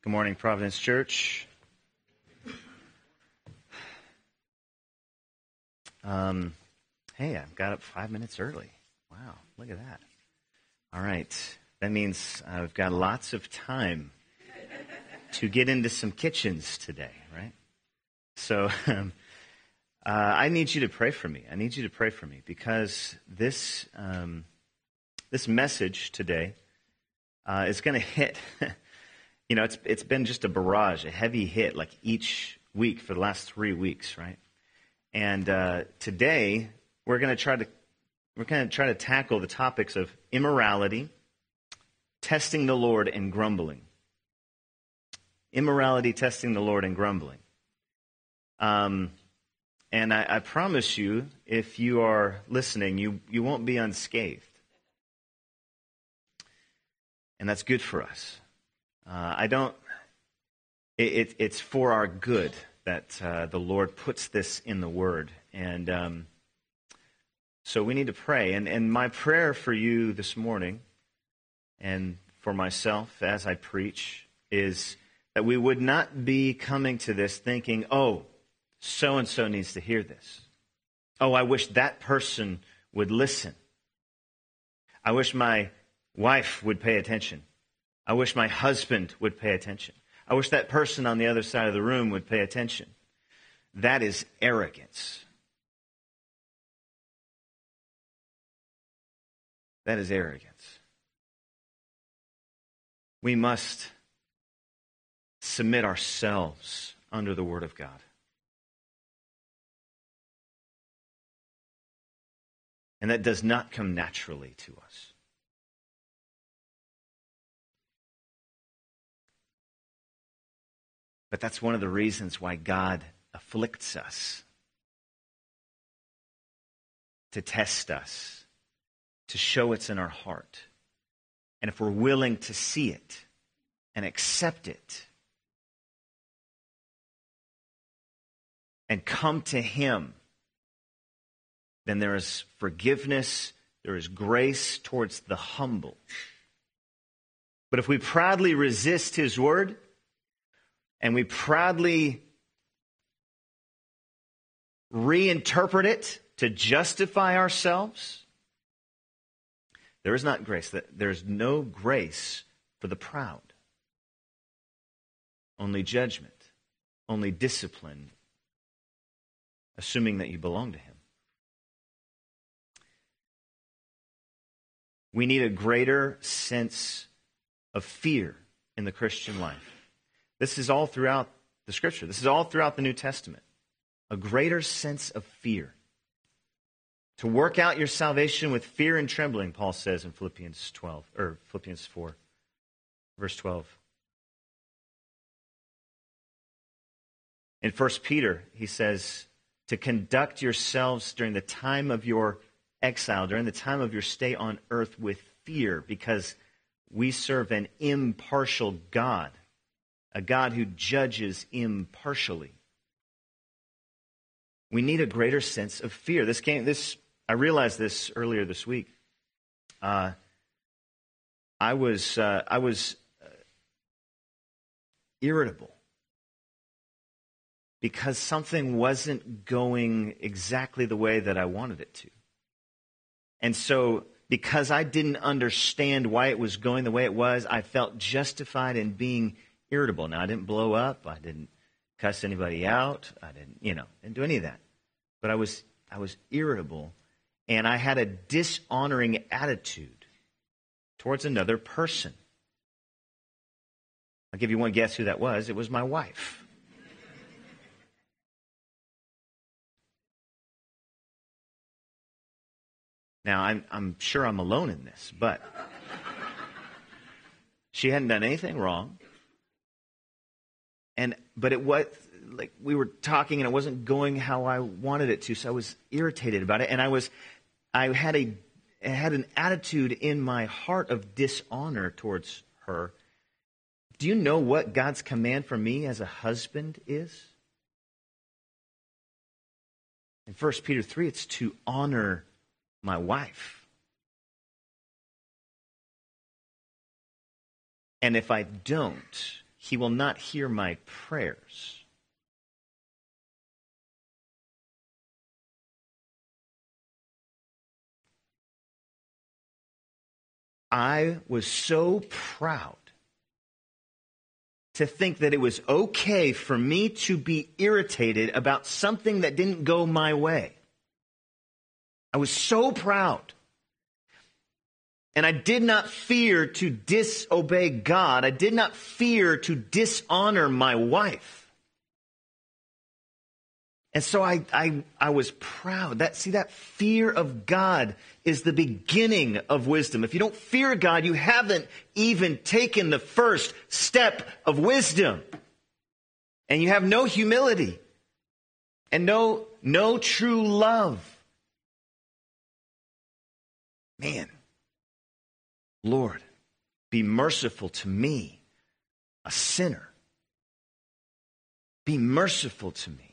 Good morning, Providence Church. Hey, I got up 5 minutes early. Wow, look at that. All right, that means I've got lots of time to get into some kitchens today, right? So I need you to pray for me. I need you to pray for me because this message today is going to hit. You know, it's been just a barrage, a heavy hit, like each week for the last 3 weeks, right? And today we're going to try to tackle the topics of immorality, testing the Lord, and grumbling. Immorality, testing the Lord, and grumbling. And I promise you, if you are listening, you won't be unscathed, and that's good for us. It's for our good that the Lord puts this in the Word. And so we need to pray. And my prayer for you this morning and for myself as I preach is that we would not be coming to this thinking, oh, so-and-so needs to hear this. Oh, I wish that person would listen. I wish my wife would pay attention. I wish my husband would pay attention. I wish that person on the other side of the room would pay attention. That is arrogance. That is arrogance. We must submit ourselves under the Word of God. And that does not come naturally to us. But that's one of the reasons why God afflicts us, to test us, to show it's in our heart. And if we're willing to see it and accept it and come to Him, then there is forgiveness, there is grace towards the humble. But if we proudly resist His word, and we proudly reinterpret it to justify ourselves, there is not grace. There's no grace for the proud. Only judgment, only discipline, assuming that you belong to Him. We need a greater sense of fear in the Christian life. This is all throughout the Scripture. This is all throughout the New Testament. A greater sense of fear. To work out your salvation with fear and trembling, Paul says in Philippians 4, verse 12. In 1 Peter, he says, to conduct yourselves during the time of your exile, during the time of your stay on earth with fear, because we serve an impartial God. A God who judges impartially. We need a greater sense of fear. I realized this earlier this week. I was irritable because something wasn't going exactly the way that I wanted it to. And so, because I didn't understand why it was going the way it was, I felt justified in being irritable. Now, I didn't blow up. I didn't cuss anybody out. I didn't do any of that. But I was irritable, and I had a dishonoring attitude towards another person. I'll give you one guess who that was. It was my wife. Now, I'm sure I'm alone in this, but she hadn't done anything wrong. But it was like we were talking and it wasn't going how I wanted it to, so I was irritated about it. And I had an attitude in my heart of dishonor towards her. Do you know what God's command for me as a husband is? In 1 Peter 3, it's to honor my wife. And if I don't, he will not hear my prayers. I was so proud to think that it was okay for me to be irritated about something that didn't go my way. I was so proud. And I did not fear to disobey God. I did not fear to dishonor my wife. And so I was proud. That fear of God is the beginning of wisdom. If you don't fear God, you haven't even taken the first step of wisdom. And you have no humility and no true love. Man, Lord, be merciful to me, a sinner. Be merciful to me.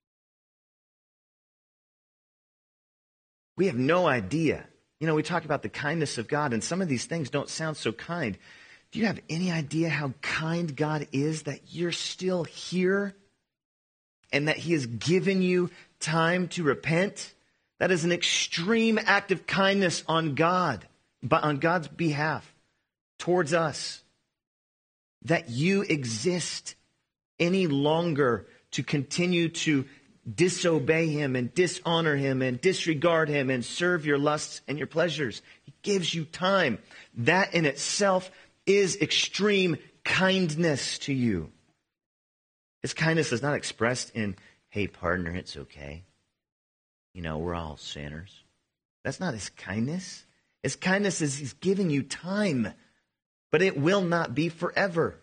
We have no idea. We talk about the kindness of God, and some of these things don't sound so kind. Do you have any idea how kind God is that you're still here and that he has given you time to repent? That is an extreme act of kindness on God, but on God's behalf towards us. That you exist any longer to continue to disobey him and dishonor him and disregard him and serve your lusts and your pleasures. He gives you time. That in itself is extreme kindness to you. His kindness is not expressed in, hey, partner, it's okay. We're all sinners. That's not his kindness. His kindness is he's giving you time, but it will not be forever.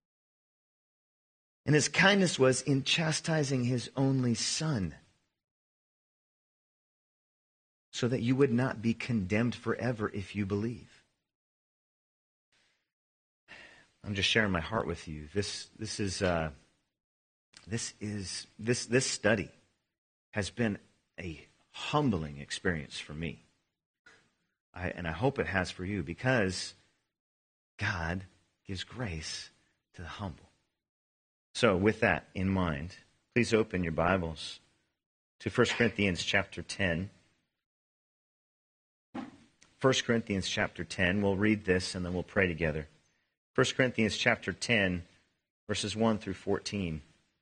And his kindness was in chastising his only son, so that you would not be condemned forever if you believe. I'm just sharing my heart with you. This study has been a humbling experience for me. And I hope it has for you, because God gives grace to the humble. So with that in mind, please open your Bibles to 1 Corinthians chapter 10. 1 Corinthians chapter 10. We'll read this and then we'll pray together. 1 Corinthians chapter 10, verses 1 through 14.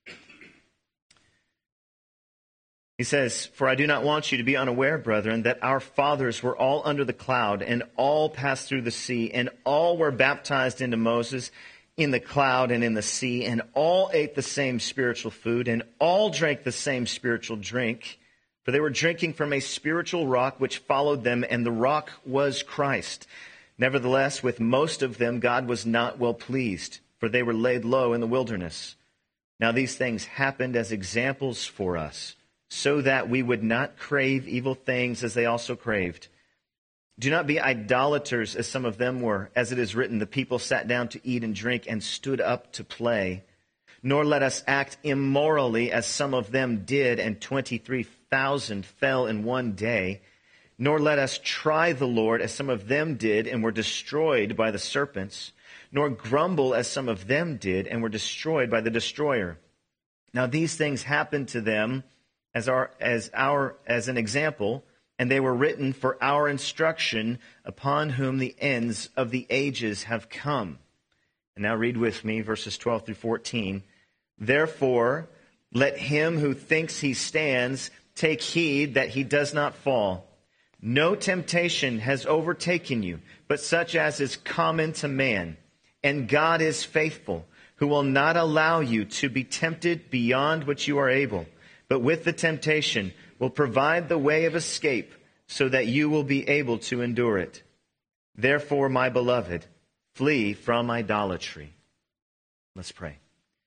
He says, "For I do not want you to be unaware, brethren, that our fathers were all under the cloud, and all passed through the sea, and all were baptized into Moses in the cloud and in the sea, and all ate the same spiritual food, and all drank the same spiritual drink. For they were drinking from a spiritual rock which followed them, and the rock was Christ. Nevertheless, with most of them God was not well pleased, for they were laid low in the wilderness. Now these things happened as examples for us, so that we would not crave evil things as they also craved. Do not be idolaters as some of them were. As it is written, the people sat down to eat and drink and stood up to play. Nor let us act immorally as some of them did, and 23,000 fell in one day. Nor let us try the Lord as some of them did and were destroyed by the serpents. Nor grumble as some of them did and were destroyed by the destroyer. Now these things happened to them as an example, and they were written for our instruction, upon whom the ends of the ages have come." And now read with me verses 12 through 14. "Therefore, let him who thinks he stands take heed that he does not fall. No temptation has overtaken you, but such as is common to man. And God is faithful, who will not allow you to be tempted beyond what you are able, but with the temptation will provide the way of escape, so that you will be able to endure it. Therefore, my beloved, flee from idolatry." Let's pray.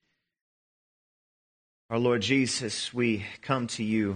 Our Lord Jesus, we come to you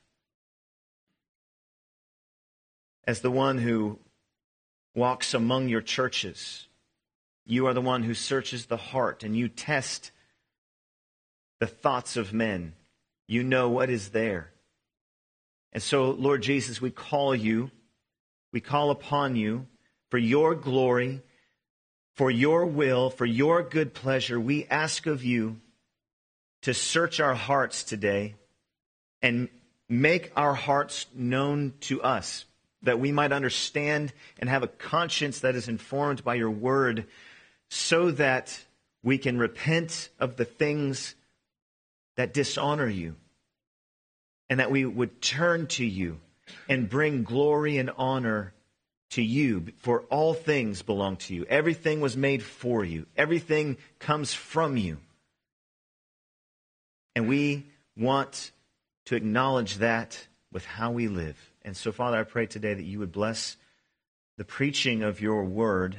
as the one who walks among your churches. You are the one who searches the heart, and you test the thoughts of men. You know what is there. And so, Lord Jesus, we call upon you for your glory, For your will, for your good pleasure, we ask of you to search our hearts today and make our hearts known to us, that we might understand and have a conscience that is informed by your word, so that we can repent of the things that dishonor you, and that we would turn to you and bring glory and honor to you. For all things belong to you. Everything was made for you. Everything comes from you. And we want to acknowledge that with how we live. And so, Father, I pray today that you would bless the preaching of your word.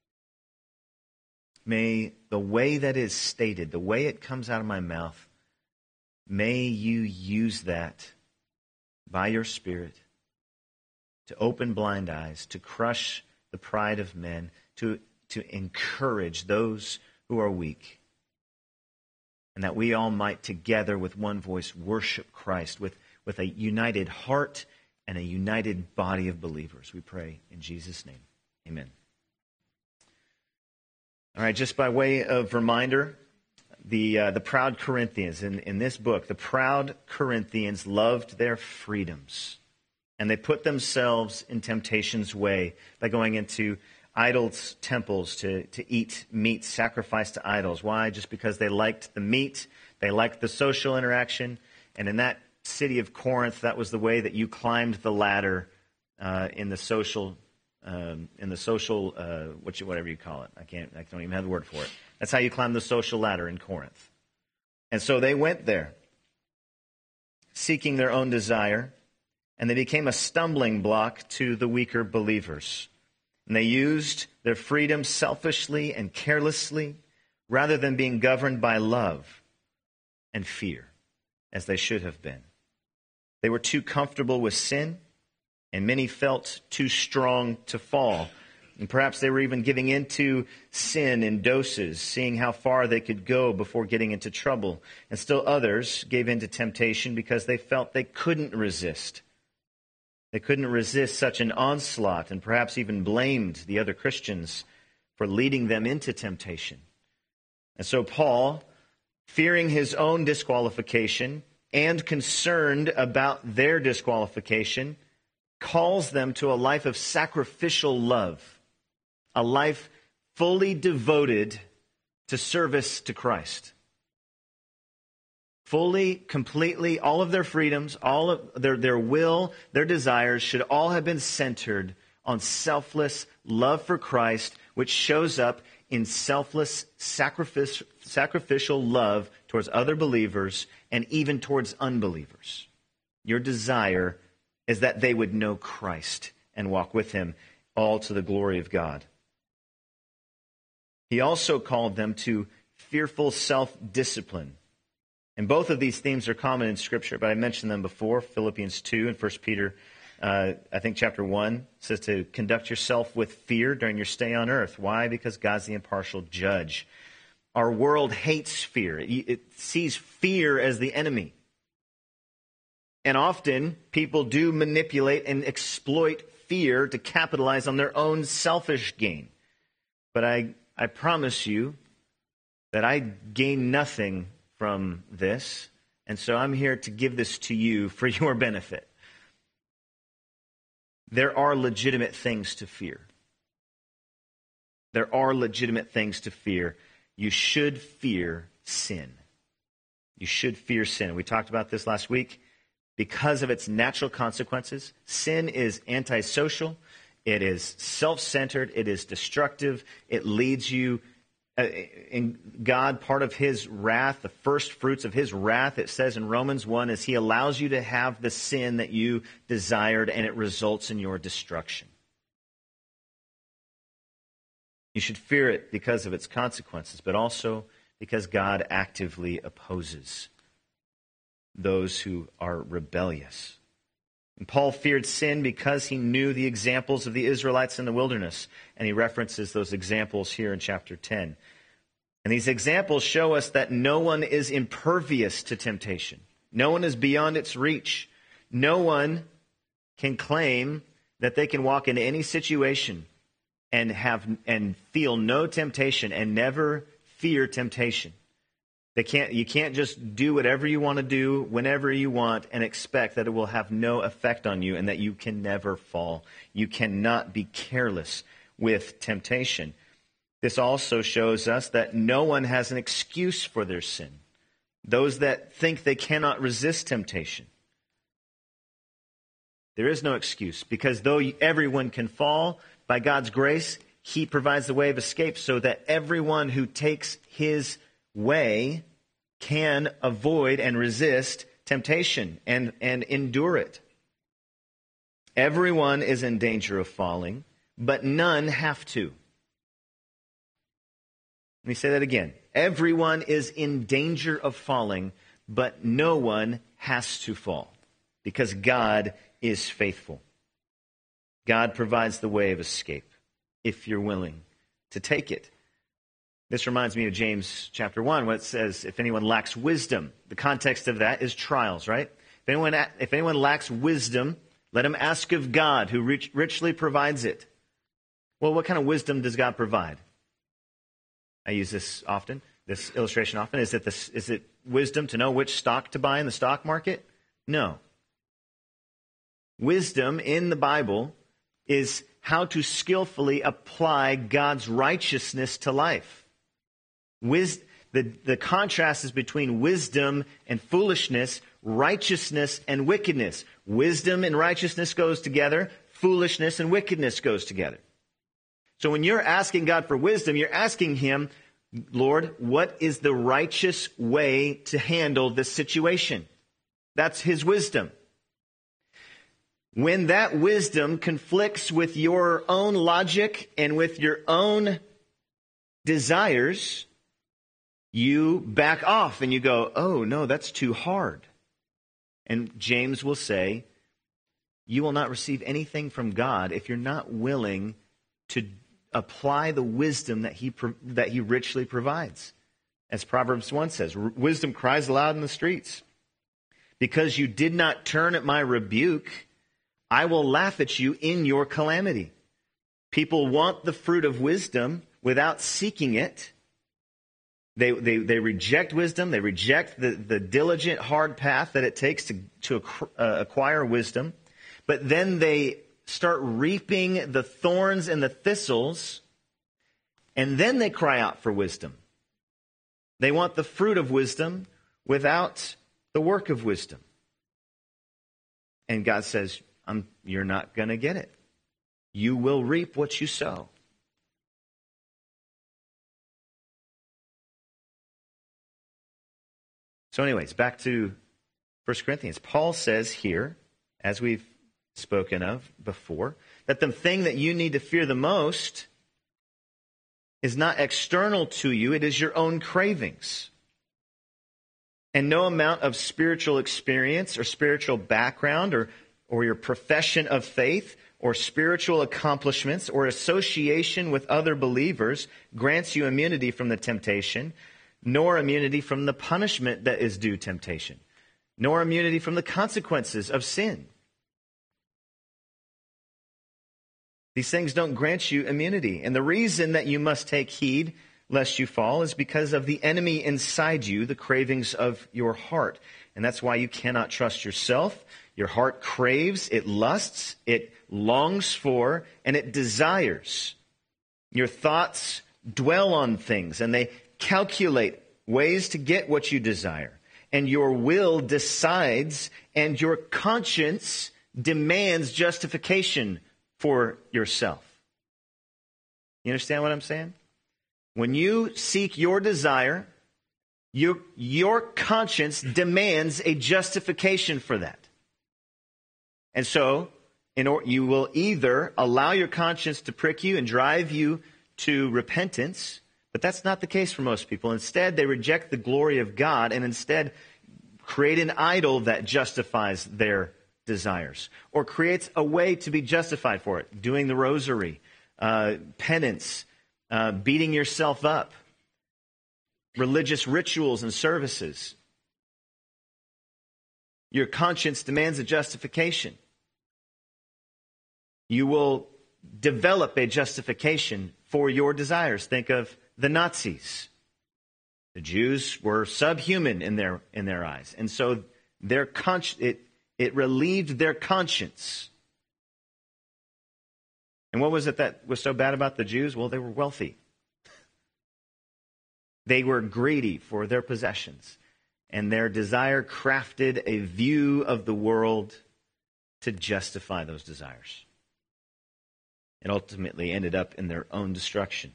May the way that is stated, the way it comes out of my mouth, may you use that by your Spirit to open blind eyes, to crush the pride of men, to encourage those who are weak, and that we all might together with one voice worship Christ with a united heart and a united body of believers. We pray in Jesus' name. Amen. All right, just by way of reminder, the proud Corinthians, in this book, the proud Corinthians loved their freedoms. And they put themselves in temptation's way by going into idols' temples to eat meat sacrificed to idols. Why? Just because they liked the meat, they liked the social interaction. And in that city of Corinth, that was the way that you climbed the ladder in the social, whatever you call it. I don't even have the word for it. That's how you climb the social ladder in Corinth. And so they went there, seeking their own desire. And they became a stumbling block to the weaker believers. And they used their freedom selfishly and carelessly, rather than being governed by love and fear, as they should have been. They were too comfortable with sin, and many felt too strong to fall. And perhaps they were even giving into sin in doses, seeing how far they could go before getting into trouble. And still others gave into temptation because they felt they couldn't resist. They couldn't resist such an onslaught, and perhaps even blamed the other Christians for leading them into temptation. And so Paul, fearing his own disqualification and concerned about their disqualification, calls them to a life of sacrificial love, a life fully devoted to service to Christ. Fully, completely, all of their freedoms, all of their will, their desires should all have been centered on selfless love for Christ, which shows up in selfless sacrificial love towards other believers and even towards unbelievers. Your desire is that they would know Christ and walk with him, all to the glory of God. He also called them to fearful self-discipline. And both of these themes are common in Scripture, but I mentioned them before. Philippians 2 and 1 Peter, I think chapter 1, says to conduct yourself with fear during your stay on earth. Why? Because God's the impartial judge. Our world hates fear. It sees fear as the enemy. And often, people do manipulate and exploit fear to capitalize on their own selfish gain. But I promise you that I gain nothing from this, and so I'm here to give this to you for your benefit. There are legitimate things to fear. There are legitimate things to fear. You should fear sin. You should fear sin. We talked about this last week. Because of its natural consequences, sin is antisocial, it is self-centered, it is destructive, it leads you in God, part of his wrath, the first fruits of his wrath, it says in Romans 1, is he allows you to have the sin that you desired, and it results in your destruction. You should fear it because of its consequences, but also because God actively opposes those who are rebellious. And Paul feared sin because he knew the examples of the Israelites in the wilderness. And he references those examples here in chapter 10. And these examples show us that no one is impervious to temptation. No one is beyond its reach. No one can claim that they can walk into any situation and feel no temptation and never fear temptation. You can't just do whatever you want to do whenever you want and expect that it will have no effect on you and that you can never fall. You cannot be careless with temptation. This also shows us that no one has an excuse for their sin. Those that think they cannot resist temptation. There is no excuse, because though everyone can fall, by God's grace, He provides the way of escape so that everyone who takes His way can avoid and resist temptation and endure it. Everyone is in danger of falling, but none have to. Let me say that again. Everyone is in danger of falling, but no one has to fall, because God is faithful. God provides the way of escape if you're willing to take it. This reminds me of James chapter 1, where it says, if anyone lacks wisdom, the context of that is trials, right? If anyone lacks wisdom, let him ask of God, who richly provides it. Well, what kind of wisdom does God provide? I use this illustration often. Is it wisdom to know which stock to buy in the stock market? No. Wisdom in the Bible is how to skillfully apply God's righteousness to life. The contrast is between wisdom and foolishness, righteousness and wickedness. Wisdom and righteousness goes together. Foolishness and wickedness goes together. So when you're asking God for wisdom, you're asking Him, Lord, what is the righteous way to handle this situation? That's His wisdom. When that wisdom conflicts with your own logic and with your own desires, you back off and you go, oh, no, that's too hard. And James will say, you will not receive anything from God if you're not willing to apply the wisdom that he richly provides. As Proverbs 1 says, wisdom cries aloud in the streets. Because you did not turn at my rebuke, I will laugh at you in your calamity. People want the fruit of wisdom without seeking it. They reject wisdom. They reject the diligent, hard path that it takes to acquire wisdom. But then they start reaping the thorns and the thistles, and then they cry out for wisdom. They want the fruit of wisdom without the work of wisdom. And God says, you're not going to get it. You will reap what you sow. So anyways, back to 1 Corinthians. Paul says here, as we've spoken of before, that the thing that you need to fear the most is not external to you, it is your own cravings. And no amount of spiritual experience or spiritual background or your profession of faith or spiritual accomplishments or association with other believers grants you immunity from the temptation, nor immunity from the punishment that is due temptation, nor immunity from the consequences of sin. These things don't grant you immunity. And the reason that you must take heed lest you fall is because of the enemy inside you, the cravings of your heart. And that's why you cannot trust yourself. Your heart craves, it lusts, it longs for, and it desires. Your thoughts dwell on things, and they calculate ways to get what you desire. And your will decides, and your conscience demands justification for yourself. You understand what I'm saying? When you seek your desire, your conscience demands a justification for that. And so, you will either allow your conscience to prick you and drive you to repentance, but that's not the case for most people. Instead, they reject the glory of God and instead create an idol that justifies their desires or creates a way to be justified for it. Doing the rosary, penance, beating yourself up, religious rituals and services. Your conscience demands a justification. You will develop a justification for your desires. Think of the Nazis. The Jews were subhuman in their eyes. And so it relieved their conscience. And what was it that was so bad about the Jews? Well, they were wealthy. They were greedy for their possessions. And their desire crafted a view of the world to justify those desires. It ultimately ended up in their own destruction.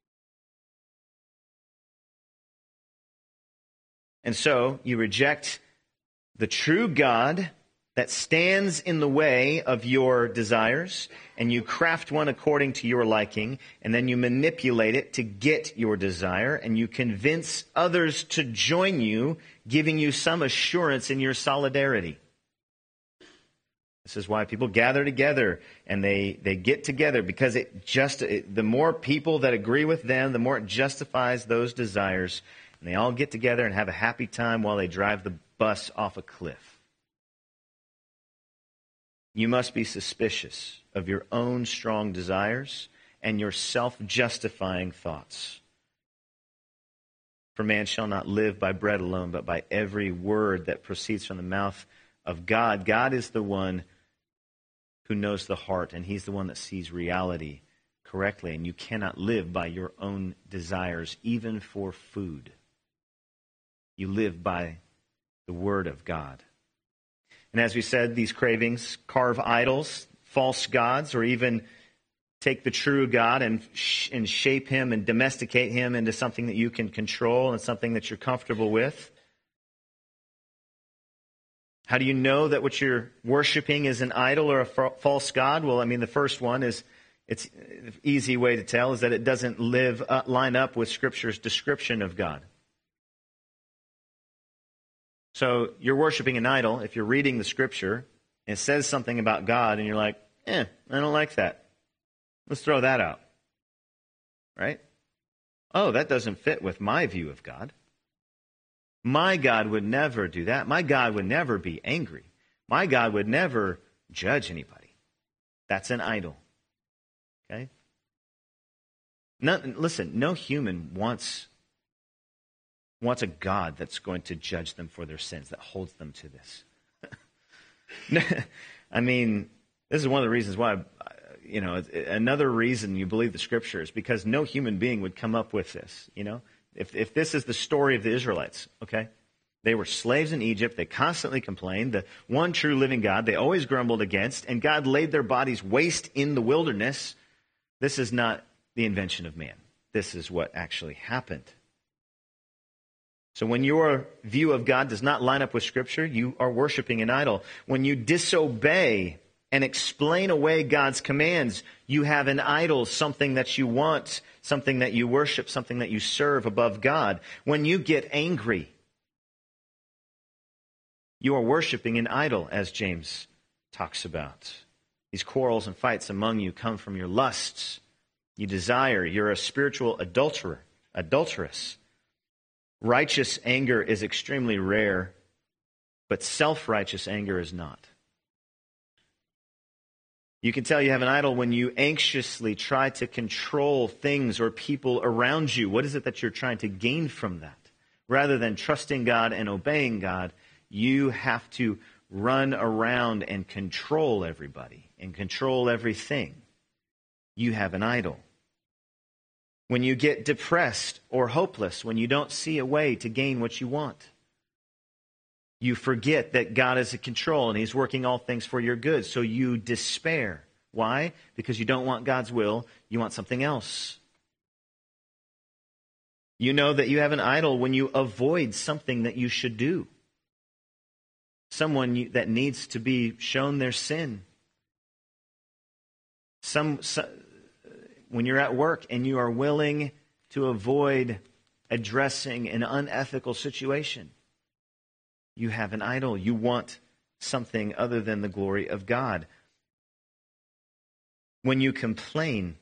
And so you reject the true God that stands in the way of your desires, and you craft one according to your liking, and then you manipulate it to get your desire, and you convince others to join you, giving you some assurance in your solidarity. This is why people gather together, and they get together, because the more people that agree with them, the more it justifies those desires, and they all get together and have a happy time while they drive the bus off a cliff. You must be suspicious of your own strong desires and your self-justifying thoughts. For man shall not live by bread alone, but by every word that proceeds from the mouth of God. God is the one who knows the heart, and He's the one that sees reality correctly. And you cannot live by your own desires, even for food. You live by the Word of God. And as we said, these cravings carve idols, false gods, or even take the true God and shape Him and domesticate Him into something that you can control and something that you're comfortable with. How do you know that what you're worshiping is an idol or a false god? Well, I mean, the first one is, it's an easy way to tell, is that it doesn't line up with Scripture's description of God. So you're worshiping an idol if you're reading the Scripture and it says something about God and you're like, I don't like that. Let's throw that out. Right? Oh, that doesn't fit with my view of God. My God would never do that. My God would never be angry. My God would never judge anybody. That's an idol. Okay? Listen, no human wants a God that's going to judge them for their sins, that holds them to this. I mean, this is one of the reasons why, another reason you believe the Scripture is because no human being would come up with this, If this is the story of the Israelites, okay? They were slaves in Egypt. They constantly complained. The one true living God they always grumbled against, and God laid their bodies waste in the wilderness. This is not the invention of man. This is what actually happened. So when your view of God does not line up with Scripture, you are worshiping an idol. When you disobey and explain away God's commands, you have an idol, something that you want, something that you worship, something that you serve above God. When you get angry, you are worshiping an idol, as James talks about. These quarrels and fights among you come from your lusts. You desire. You're a spiritual adulteress. Righteous anger is extremely rare, but self-righteous anger is not. You can tell you have an idol when you anxiously try to control things or people around you. What is it that you're trying to gain from that? Rather than trusting God and obeying God, you have to run around and control everybody and control everything. You have an idol. When you get depressed or hopeless, when you don't see a way to gain what you want, you forget that God is in control and He's working all things for your good. So you despair. Why? Because you don't want God's will. You want something else. You know that you have an idol when you avoid something that you should do. Someone that needs to be shown their sin. When you're at work and you are willing to avoid addressing an unethical situation, you have an idol. You want something other than the glory of God. When you complain,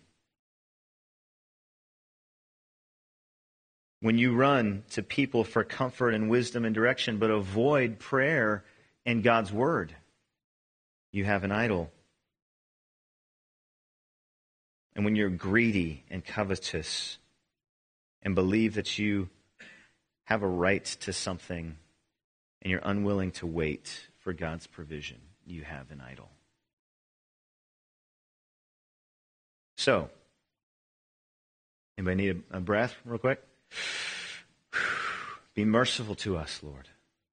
when you run to people for comfort and wisdom and direction, but avoid prayer and God's word, you have an idol. and when you're greedy and covetous and believe that you have a right to something and you're unwilling to wait for God's provision, you have an idol. So, anybody need a breath real quick? Be merciful to us, Lord.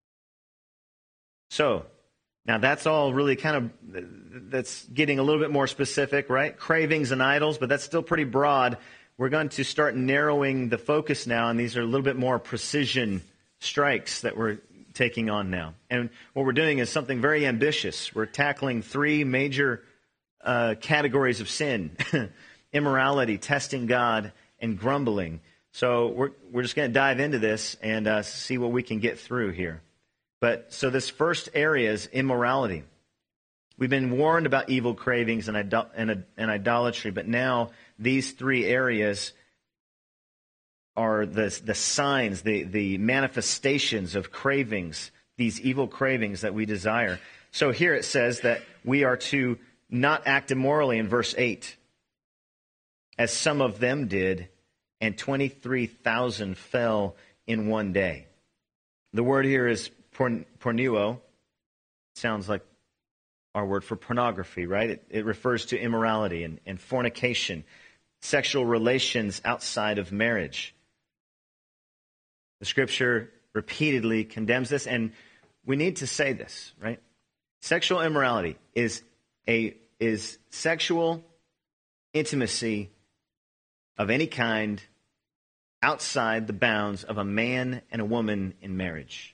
So, now that's all really kind of, that's getting a little bit more specific, right? Cravings and idols, but that's still pretty broad. We're going to start narrowing the focus now, and these are a little bit more precision strikes that we're taking on now. And what we're doing is something very ambitious. We're tackling three major categories of sin: immorality, testing God, and grumbling. So we're just going to dive into this and see what we can get through here. But so this first area is immorality. We've been warned about evil cravings and idolatry, but now these three areas are the signs, the manifestations of cravings, these evil cravings that we desire. So here it says that we are to not act immorally in verse 8, as some of them did, and 23,000 fell in one day. The word here is pornuo. Sounds like our word for pornography, right? It refers to immorality and fornication, sexual relations outside of marriage. The Scripture repeatedly condemns this, and we need to say this, right? Sexual immorality is sexual intimacy of any kind outside the bounds of a man and a woman in marriage.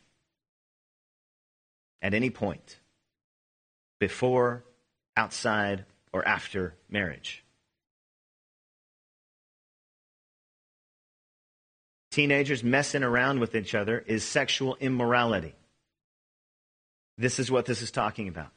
At any point, before, outside, or after marriage. Teenagers messing around with each other is sexual immorality. This is what this is talking about.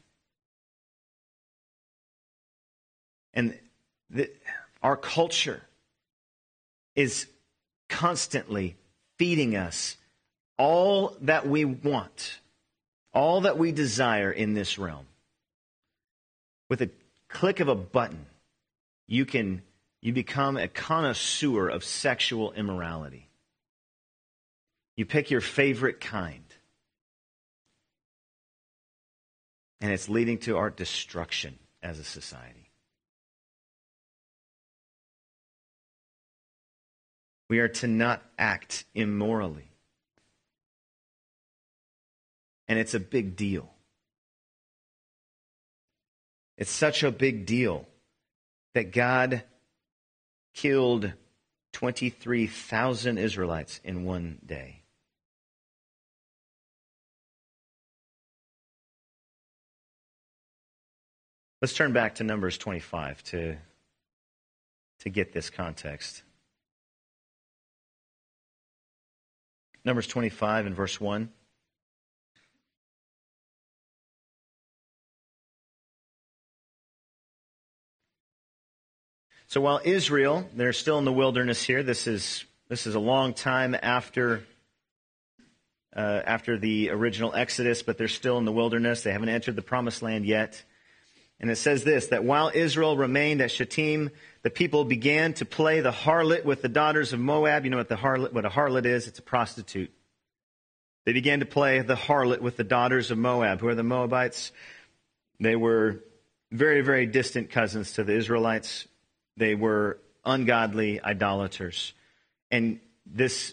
And our culture is constantly feeding us all that we want, all that we desire in this realm. With a click of a button, you become a connoisseur of sexual immorality. You pick your favorite kind. And it's leading to our destruction as a society. We are to not act immorally. And it's a big deal. It's such a big deal that God killed 23,000 Israelites in one day. Let's turn back to Numbers 25 to get this context. Numbers 25 and verse 1. So while Israel, they're still in the wilderness here. This is a long time after the original Exodus, but they're still in the wilderness. They haven't entered the promised land yet. And it says this, that while Israel remained at Shittim, the people began to play the harlot with the daughters of Moab. You know what a harlot is? It's a prostitute. They began to play the harlot with the daughters of Moab. Who are the Moabites? They were very, very distant cousins to the Israelites. They were ungodly idolaters. And this,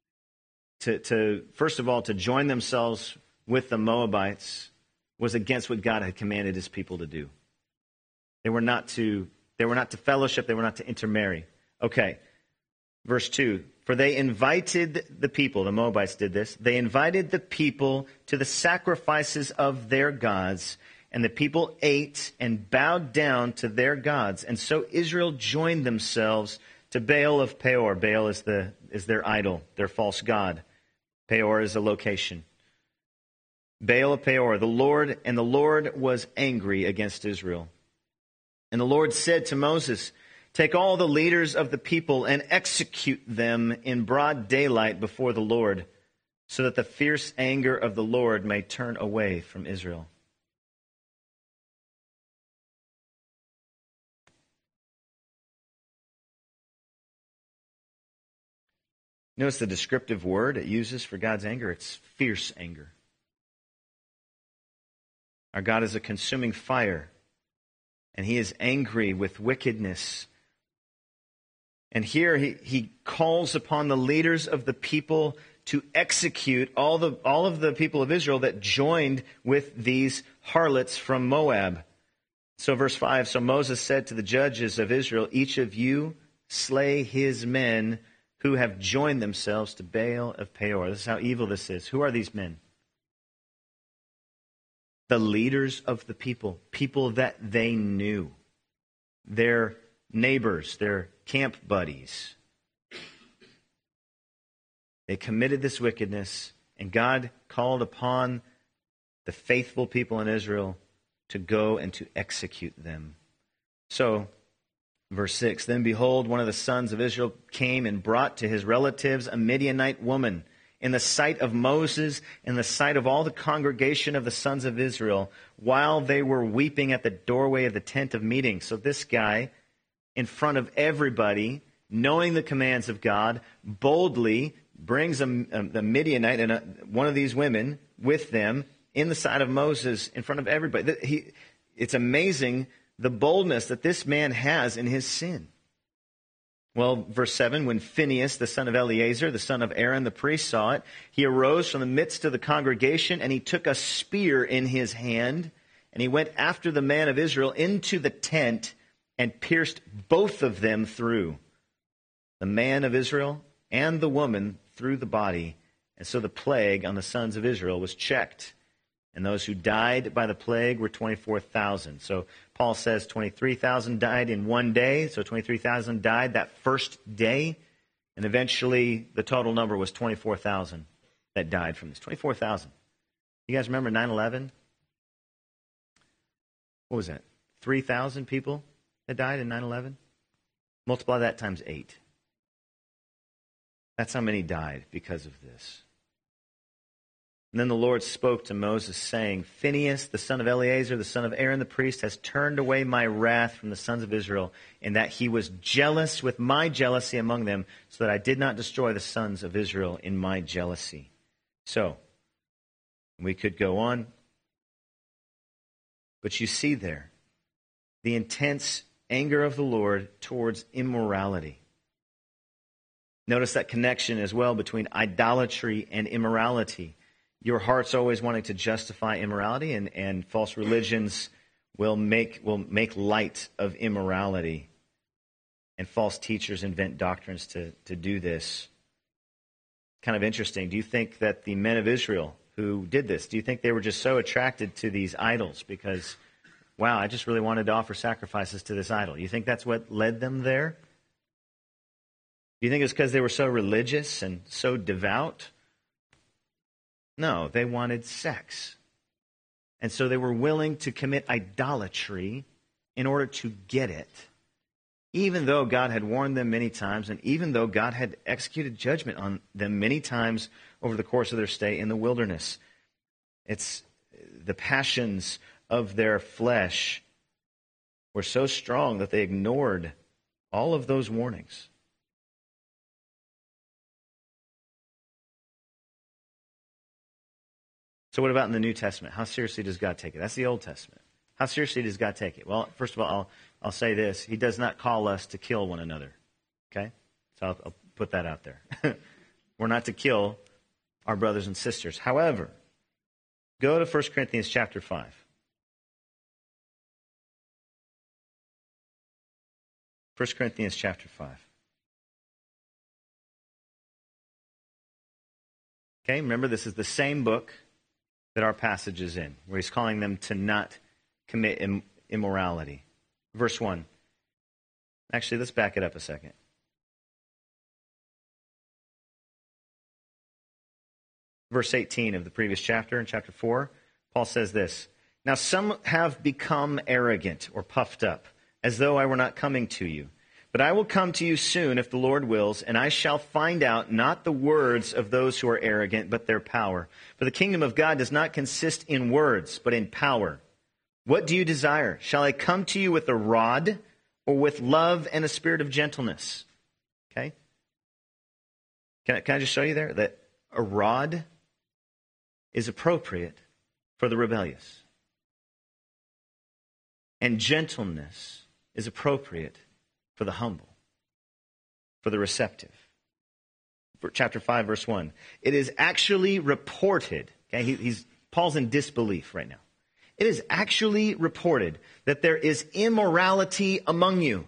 first of all, to join themselves with the Moabites was against what God had commanded his people to do. They were not to fellowship, they were not to intermarry. Okay, verse 2. For they invited the people, the Moabites did this, they invited the people to the sacrifices of their gods, and the people ate and bowed down to their gods. And so Israel joined themselves to Baal of Peor. Baal is their idol, their false god. Peor is a location. Baal of Peor, the Lord was angry against Israel. And the Lord said to Moses, take all the leaders of the people and execute them in broad daylight before the Lord, so that the fierce anger of the Lord may turn away from Israel. Notice the descriptive word it uses for God's anger. It's fierce anger. Our God is a consuming fire, and he is angry with wickedness. And here he calls upon the leaders of the people to execute all of the people of Israel that joined with these harlots from Moab. So verse 5, so Moses said to the judges of Israel, each of you slay his men who have joined themselves to Baal of Peor. This is how evil this is. Who are these men? The leaders of the people that they knew. Their neighbors, their camp buddies. They committed this wickedness, and God called upon the faithful people in Israel to go and to execute them. So, verse 6, then behold, one of the sons of Israel came and brought to his relatives a Midianite woman in the sight of Moses, in the sight of all the congregation of the sons of Israel, while they were weeping at the doorway of the tent of meeting. So this guy, in front of everybody, knowing the commands of God, boldly brings the Midianite and one of these women with them in the sight of Moses in front of everybody. It's amazing the boldness that this man has in his sin. Well, verse 7, when Phinehas, the son of Eleazar, the son of Aaron, the priest, saw it, he arose from the midst of the congregation, and he took a spear in his hand, and he went after the man of Israel into the tent and pierced both of them through, the man of Israel and the woman through the body. And so the plague on the sons of Israel was checked. And those who died by the plague were 24,000. So Paul says 23,000 died in one day. So 23,000 died that first day. And eventually the total number was 24,000 that died from this. 24,000. You guys remember 9/11? What was that? 3,000 people that died in 9/11? Multiply that times 8. That's how many died because of this. And then the Lord spoke to Moses, saying, Phinehas, the son of Eleazar, the son of Aaron the priest, has turned away my wrath from the sons of Israel, in that he was jealous with my jealousy among them, so that I did not destroy the sons of Israel in my jealousy. So, we could go on. But you see there the intense anger of the Lord towards immorality. Notice that connection as well between idolatry and immorality. Your heart's always wanting to justify immorality, and false religions will make light of immorality. And false teachers invent doctrines to do this. Kind of interesting. Do you think that the men of Israel who did this, do you think they were just so attracted to these idols because, wow, I just really wanted to offer sacrifices to this idol? You think that's what led them there? Do you think it's because they were so religious and so devout? No, they wanted sex. And so they were willing to commit idolatry in order to get it, even though God had warned them many times, and even though God had executed judgment on them many times over the course of their stay in the wilderness. It's the passions of their flesh were so strong that they ignored all of those warnings. So what about in the New Testament? How seriously does God take it? That's the Old Testament. How seriously does God take it? Well, first of all, I'll say this. He does not call us to kill one another. Okay? So I'll put that out there. We're not to kill our brothers and sisters. However, go to 1 Corinthians chapter 5. 1 Corinthians chapter 5. Okay, remember this is the same book that our passage is in, where he's calling them to not commit immorality. Verse 1. Actually, let's back it up a second. Verse 18 of the previous chapter, in chapter 4, Paul says this, Now some have become arrogant or puffed up, as though I were not coming to you. But I will come to you soon, if the Lord wills, and I shall find out not the words of those who are arrogant, but their power. For the kingdom of God does not consist in words, but in power. What do you desire? Shall I come to you with a rod, or with love and a spirit of gentleness? Okay? Can I just show you there that a rod is appropriate for the rebellious, and gentleness is appropriate for the humble, for the receptive. For chapter 5, verse 1. It is actually reported, okay, Paul's in disbelief right now. It is actually reported that there is immorality among you.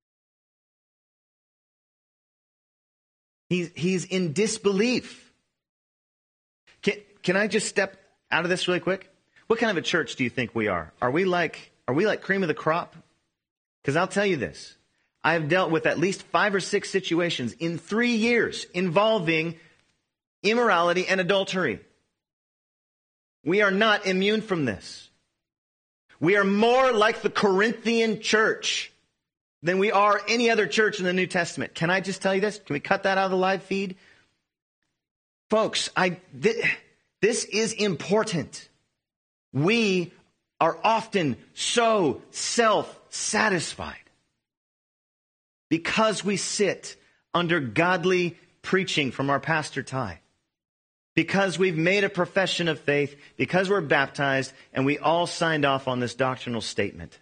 He's in disbelief. Can I just step out of this really quick? What kind of a church do you think we are? Are we like cream of the crop? Because I'll tell you this. I have dealt with at least 5 or 6 situations in 3 years involving immorality and adultery. We are not immune from this. We are more like the Corinthian church than we are any other church in the New Testament. Can I just tell you this? Can we cut that out of the live feed? Folks, this is important. We are often so self-satisfied because we sit under godly preaching from our Pastor Ty, because we've made a profession of faith, because we're baptized, and we all signed off on this doctrinal statement.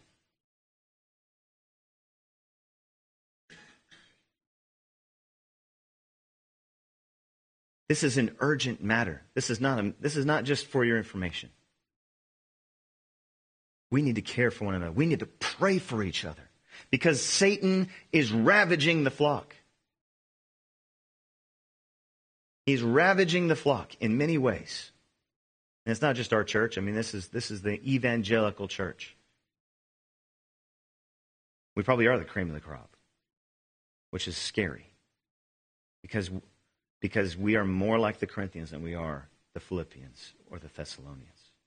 This is an urgent matter. This is not just for your information. We need to care for one another. We need to pray for each other because Satan is ravaging the flock. He's ravaging the flock in many ways. And it's not just our church. I mean, this is the evangelical church. We probably are the cream of the crop, which is scary because we are more like the Corinthians than we are the Philippians or the Thessalonians.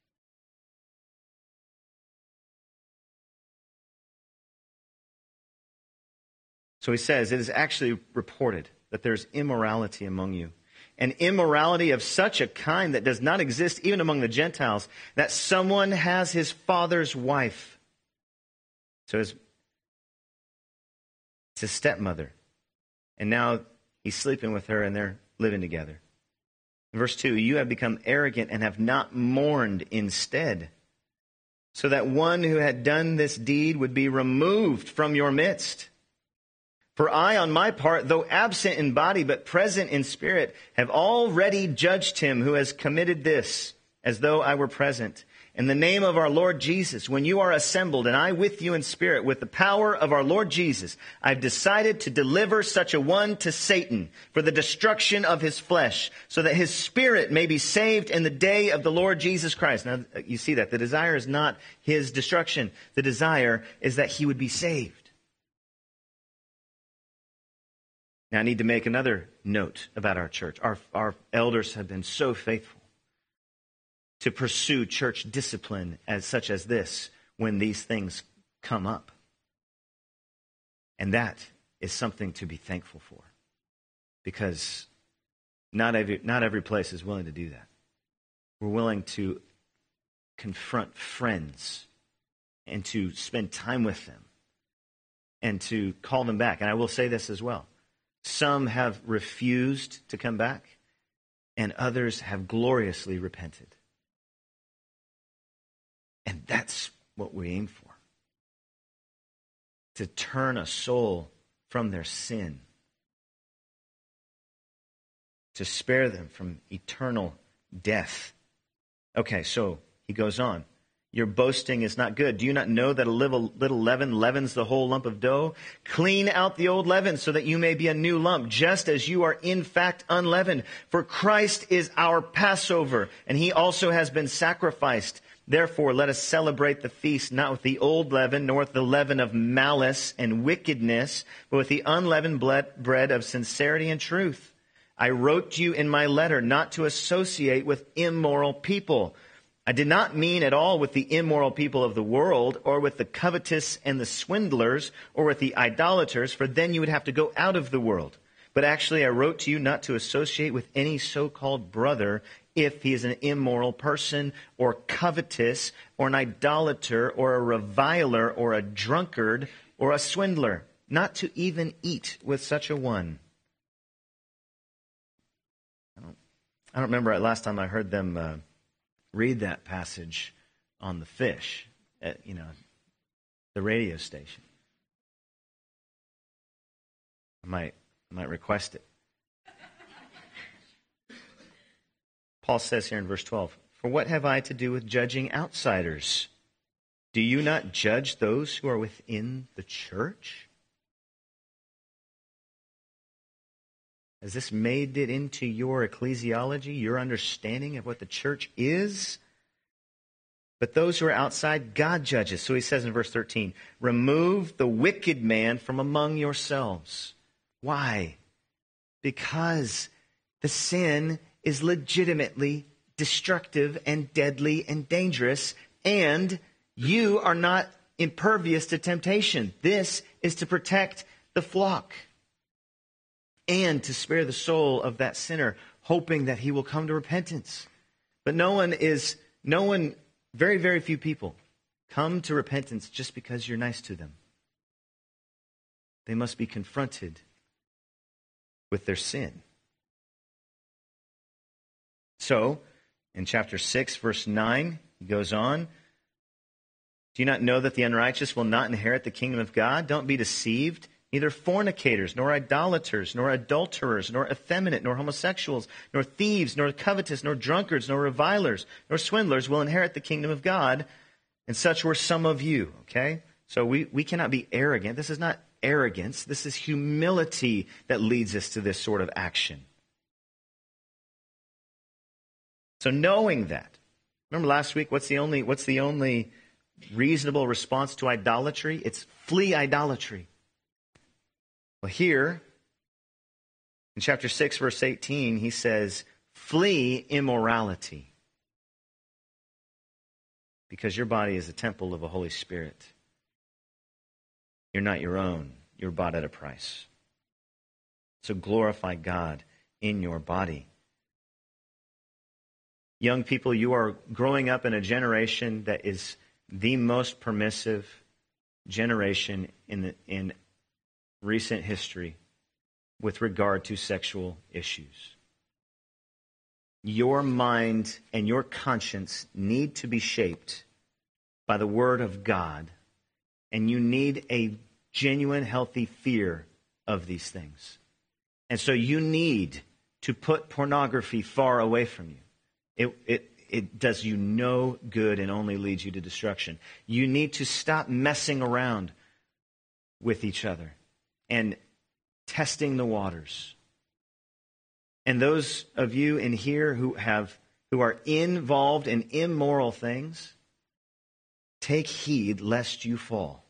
So he says, it is actually reported that there's immorality among you, and immorality of such a kind that does not exist even among the Gentiles, that someone has his father's wife. So it's his stepmother. And now he's sleeping with her and they're living together. Verse 2, you have become arrogant and have not mourned instead, so that one who had done this deed would be removed from your midst. For I, on my part, though absent in body but present in spirit, have already judged him who has committed this, as though I were present. In the name of our Lord Jesus, when you are assembled, and I with you in spirit, with the power of our Lord Jesus, I've decided to deliver such a one to Satan for the destruction of his flesh, so that his spirit may be saved in the day of the Lord Jesus Christ. Now, you see that. The desire is not his destruction. The desire is that he would be saved. Now, I need to make another note about our church. Our elders have been so faithful to pursue church discipline such as this when these things come up. And that is something to be thankful for, because not every place is willing to do that. We're willing to confront friends and to spend time with them and to call them back. And I will say this as well. Some have refused to come back, and others have gloriously repented. And that's what we aim for. To turn a soul from their sin. To spare them from eternal death. Okay, so he goes on. Your boasting is not good. Do you not know that a little leaven leavens the whole lump of dough? Clean out the old leaven so that you may be a new lump, just as you are in fact unleavened. For Christ is our Passover, and he also has been sacrificed. Therefore, let us celebrate the feast not with the old leaven, nor with the leaven of malice and wickedness, but with the unleavened bread of sincerity and truth. I wrote to you in my letter not to associate with immoral people. I did not mean at all with the immoral people of the world, or with the covetous and the swindlers, or with the idolaters, for then you would have to go out of the world. But actually I wrote to you not to associate with any so-called brother if he is an immoral person, or covetous, or an idolater, or a reviler, or a drunkard, or a swindler, not to even eat with such a one. I don't remember last time I heard them read that passage on the fish at, the radio station. I might request it. Paul says here in verse 12, "For what have I to do with judging outsiders? Do you not judge those who are within the church?" Has this made it into your ecclesiology, your understanding of what the church is? But those who are outside, God judges. So he says in verse 13, "Remove the wicked man from among yourselves." Why? Because the sin is legitimately destructive and deadly and dangerous, and you are not impervious to temptation. This is to protect the flock and to spare the soul of that sinner, hoping that he will come to repentance. But very, very few people come to repentance just because you're nice to them. They must be confronted with their sin. So, in chapter 6, verse 9, he goes on, "Do you not know that the unrighteous will not inherit the kingdom of God? Don't be deceived. Neither fornicators, nor idolaters, nor adulterers, nor effeminate, nor homosexuals, nor thieves, nor covetous, nor drunkards, nor revilers, nor swindlers will inherit the kingdom of God. And such were some of you." Okay? So we cannot be arrogant. This is not arrogance. This is humility that leads us to this sort of action. So knowing that, remember last week, what's the only reasonable response to idolatry? It's flee idolatry. Well, here, in chapter 6, verse 18, he says, "Flee immorality, because your body is a temple of the Holy Spirit. You're not your own. You're bought at a price. So glorify God in your body." Young people, you are growing up in a generation that is the most permissive generation in recent history with regard to sexual issues. Your mind and your conscience need to be shaped by the Word of God, and you need a genuine, healthy fear of these things. And so you need to put pornography far away from you. It does you no good and only leads you to destruction. You need to stop messing around with each other and testing the waters. And those of you in here who are involved in immoral things, take heed lest you fall.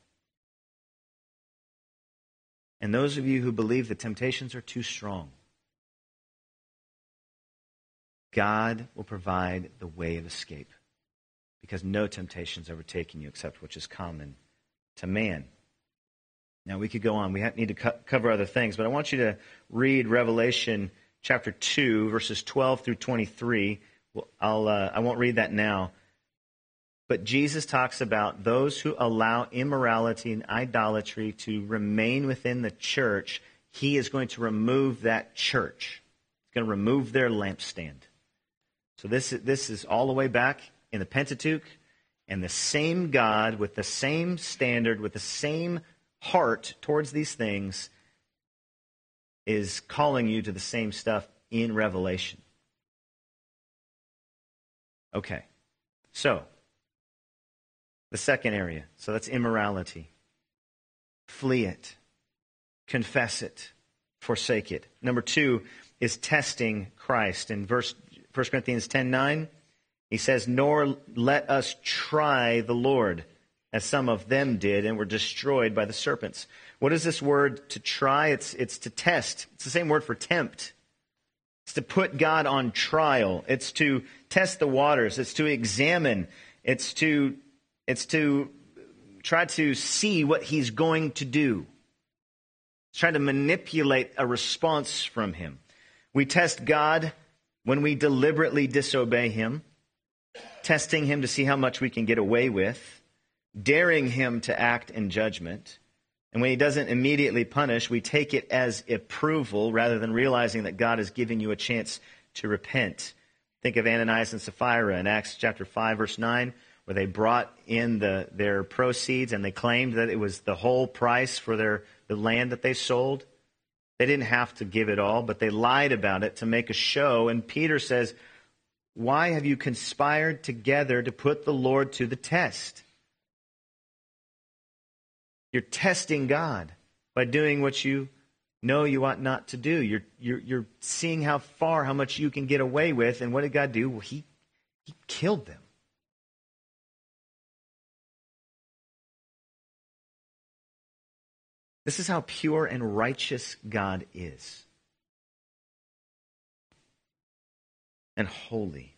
And those of you who believe the temptations are too strong, God will provide the way of escape, because no temptation has overtaken you except which is common to man. Now, we could go on. We need to cover other things, but I want you to read Revelation chapter 2, verses 12 through 23. I won't read that now. But Jesus talks about those who allow immorality and idolatry to remain within the church. He is going to remove that church. He's going to remove their lampstand. So this is all the way back in the Pentateuch, and the same God with the same standard, with the same heart towards these things is calling you to the same stuff in Revelation. Okay, so the second area, so that's immorality. Flee it, confess it, forsake it. Number 2 is testing Christ. In 1 Corinthians 10:9, he says, "Nor let us try the Lord, as some of them did, and were destroyed by the serpents." What is this word to try? It's to test. It's the same word for tempt. It's to put God on trial. It's to test the waters. It's to examine. It's to try to see what he's going to do. It's trying to manipulate a response from him. We test God when we deliberately disobey him, testing him to see how much we can get away with, daring him to act in judgment. And when he doesn't immediately punish, we take it as approval rather than realizing that God is giving you a chance to repent. Think of Ananias and Sapphira in Acts chapter 5, verse 9, where they brought in their proceeds and they claimed that it was the whole price for the land that they sold. They didn't have to give it all, but they lied about it to make a show. And Peter says, why have you conspired together to put the Lord to the test? You're testing God by doing what you know you ought not to do. You're seeing how much you can get away with. And what did God do? Well, he killed them. This is how pure and righteous God is. And holy.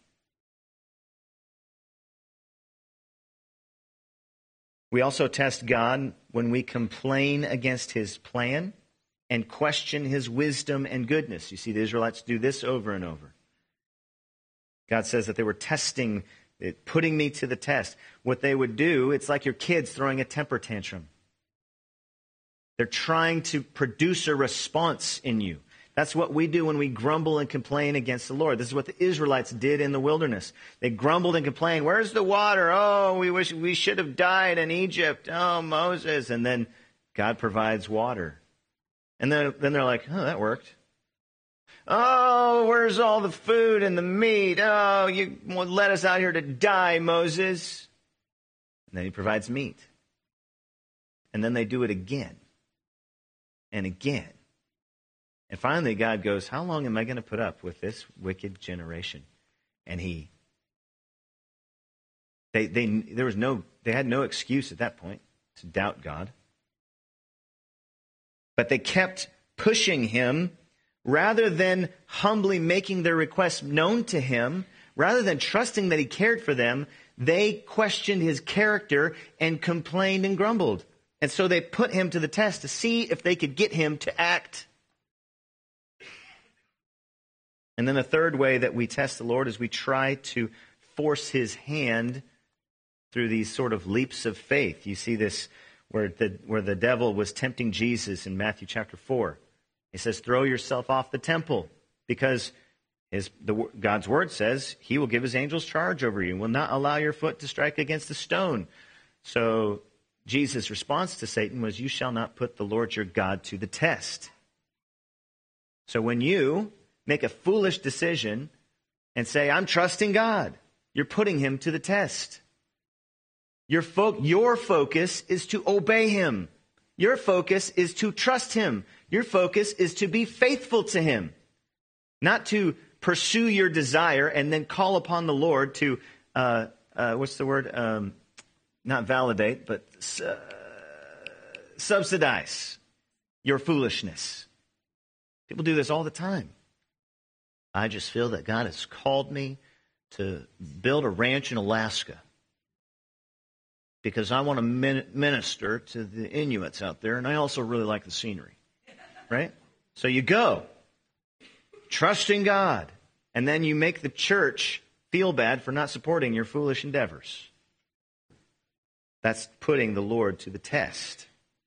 We also test God when we complain against his plan and question his wisdom and goodness. You see, the Israelites do this over and over. God says that they were testing, putting me to the test. What they would do, it's like your kids throwing a temper tantrum. They're trying to produce a response in you. That's what we do when we grumble and complain against the Lord. This is what the Israelites did in the wilderness. They grumbled and complained, where's the water? Oh, we wish we should have died in Egypt. Oh, Moses. And then God provides water. And then they're like, oh, that worked. Oh, where's all the food and the meat? Oh, you led us out here to die, Moses. And then he provides meat. And then they do it again and again. And finally, God goes, how long am I going to put up with this wicked generation? And they had no excuse at that point to doubt God. But they kept pushing him rather than humbly making their requests known to him, rather than trusting that he cared for them. They questioned his character and complained and grumbled. And so they put him to the test to see if they could get him to act. And then the third way that we test the Lord is we try to force his hand through these sort of leaps of faith. You see this where the devil was tempting Jesus in Matthew chapter 4. He says, throw yourself off the temple because God's word says he will give his angels charge over you and will not allow your foot to strike against a stone. So Jesus' response to Satan was, you shall not put the Lord your God to the test. So when you make a foolish decision and say, I'm trusting God, you're putting him to the test. Your focus is to obey him. Your focus is to trust him. Your focus is to be faithful to him. Not to pursue your desire and then call upon the Lord to, what's the word? Not validate, but subsidize your foolishness. People do this all the time. I just feel that God has called me to build a ranch in Alaska because I want to minister to the Inuits out there, and I also really like the scenery, right? So you go, trusting God, and then you make the church feel bad for not supporting your foolish endeavors. That's putting the Lord to the test.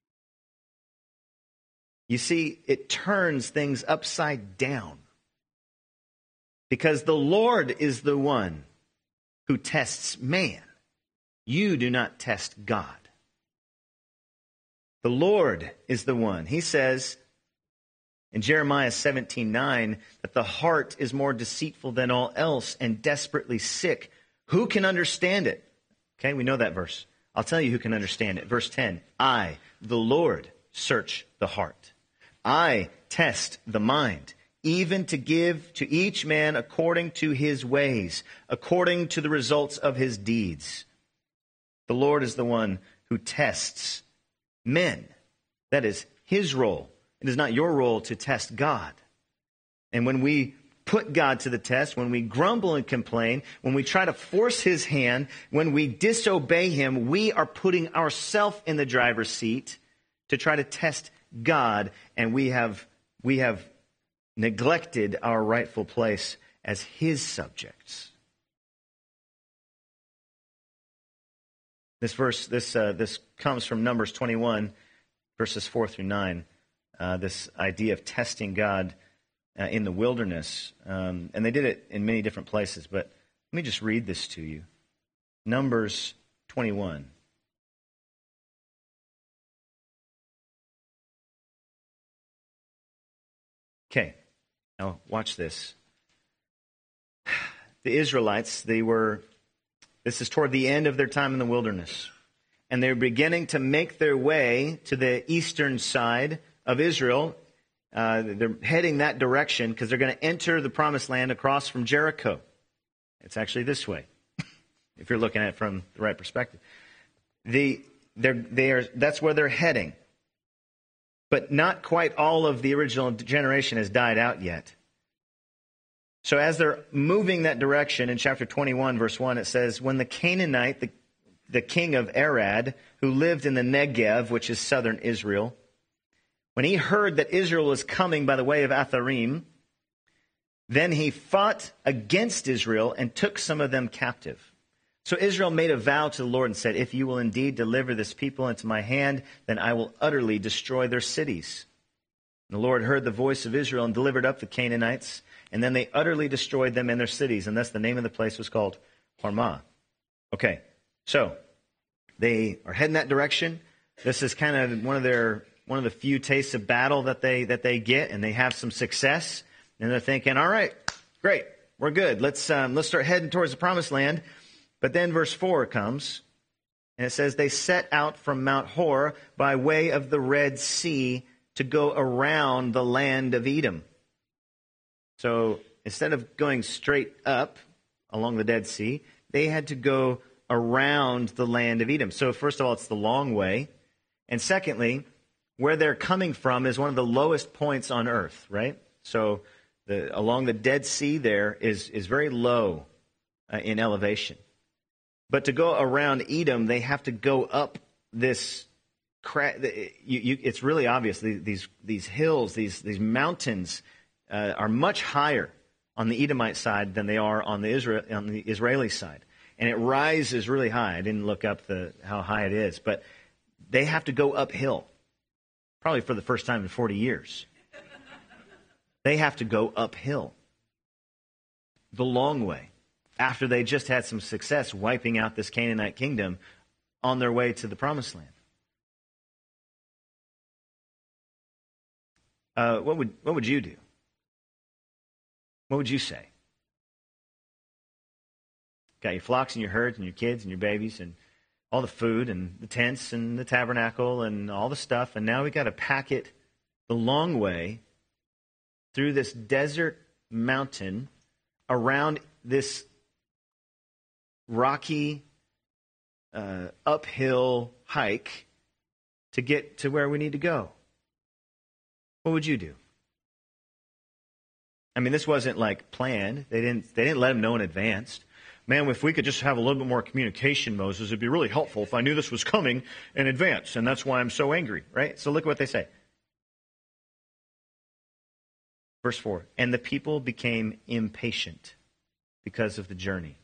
You see, it turns things upside down. Because the Lord is the one who tests man. You do not test God. The Lord is the one. He says in Jeremiah 17:9 that the heart is more deceitful than all else and desperately sick. Who can understand it? Okay, we know that verse. I'll tell you who can understand it. Verse 10, I, the Lord, search the heart. I test the mind, even to give to each man according to his ways, according to the results of his deeds. The Lord is the one who tests men. That is his role. It is not your role to test God. And when we put God to the test, when we grumble and complain, when we try to force his hand, when we disobey him, we are putting ourselves in the driver's seat to try to test God, and we have neglected our rightful place as his subjects. This verse, this comes from Numbers 21, verses 4 through 9. This idea of testing God. in the wilderness. And they did it in many different places. But let me just read this to you. Numbers 21. Okay, now watch this. The Israelites, this is toward the end of their time in the wilderness. And they're beginning to make their way to the eastern side of Israel. They're heading that direction because they're going to enter the promised land across from Jericho. It's actually this way, if you're looking at it from the right perspective. That's where they're heading. But not quite all of the original generation has died out yet. So as they're moving that direction, in chapter 21, verse 1, it says, when the Canaanite, the king of Arad, who lived in the Negev, which is southern Israel, when he heard that Israel was coming by the way of Atharim, then he fought against Israel and took some of them captive. So Israel made a vow to the Lord and said, if you will indeed deliver this people into my hand, then I will utterly destroy their cities. And the Lord heard the voice of Israel and delivered up the Canaanites, and then they utterly destroyed them and their cities, and thus the name of the place was called Hormah. Okay, so they are heading that direction. This is kind of one of the few tastes of battle that they get, and they have some success. And they're thinking, all right, great, we're good. Let's start heading towards the promised land. But then verse 4 comes, and it says, they set out from Mount Hor by way of the Red Sea to go around the land of Edom. So instead of going straight up along the Dead Sea, they had to go around the land of Edom. So first of all, it's the long way. And secondly, where they're coming from is one of the lowest points on earth, right? So along the Dead Sea there is very low in elevation. But to go around Edom, they have to go up this. It's really obvious. These hills, these mountains, are much higher on the Edomite side than they are on the Israeli side, and it rises really high. I didn't look up how high it is, but they have to go uphill, probably for the first time in 40 years. They have to go uphill, the long way, after they just had some success wiping out this Canaanite kingdom on their way to the Promised Land. What would you do? What would you say? Got your flocks and your herds and your kids and your babies and all the food and the tents and the tabernacle and all the stuff, and now we got to pack it the long way through this desert mountain around this rocky uphill hike to get to where we need to go. What would you do? I mean, this wasn't like planned. They didn't let him know in advance. Man, if we could just have a little bit more communication, Moses, it'd be really helpful if I knew this was coming in advance, and that's why I'm so angry, right? So look at what they say. Verse 4, and the people became impatient because of the journey.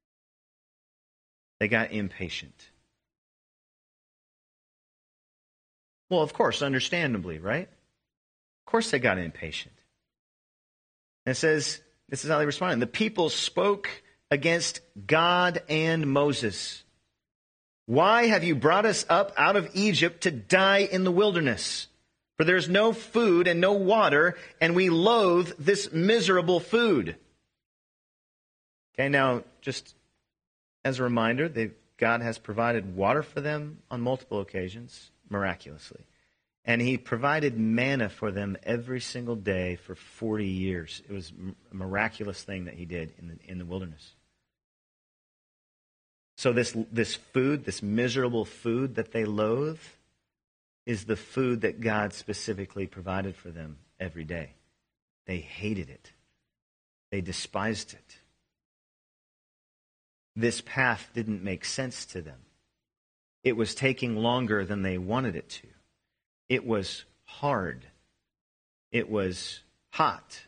They got impatient. Well, of course, understandably, right? Of course they got impatient. And it says, this is how they responded. The people spoke against God and Moses. Why have you brought us up out of Egypt to die in the wilderness? For there is no food and no water, and we loathe this miserable food. Okay, now, just as a reminder, God has provided water for them on multiple occasions, miraculously. And he provided manna for them every single day for 40 years. It was a miraculous thing that he did in the wilderness. So this food, this miserable food that they loathe, is the food that God specifically provided for them every day. They hated it. They despised it. This path didn't make sense to them. It was taking longer than they wanted it to. It was hard. It was hot.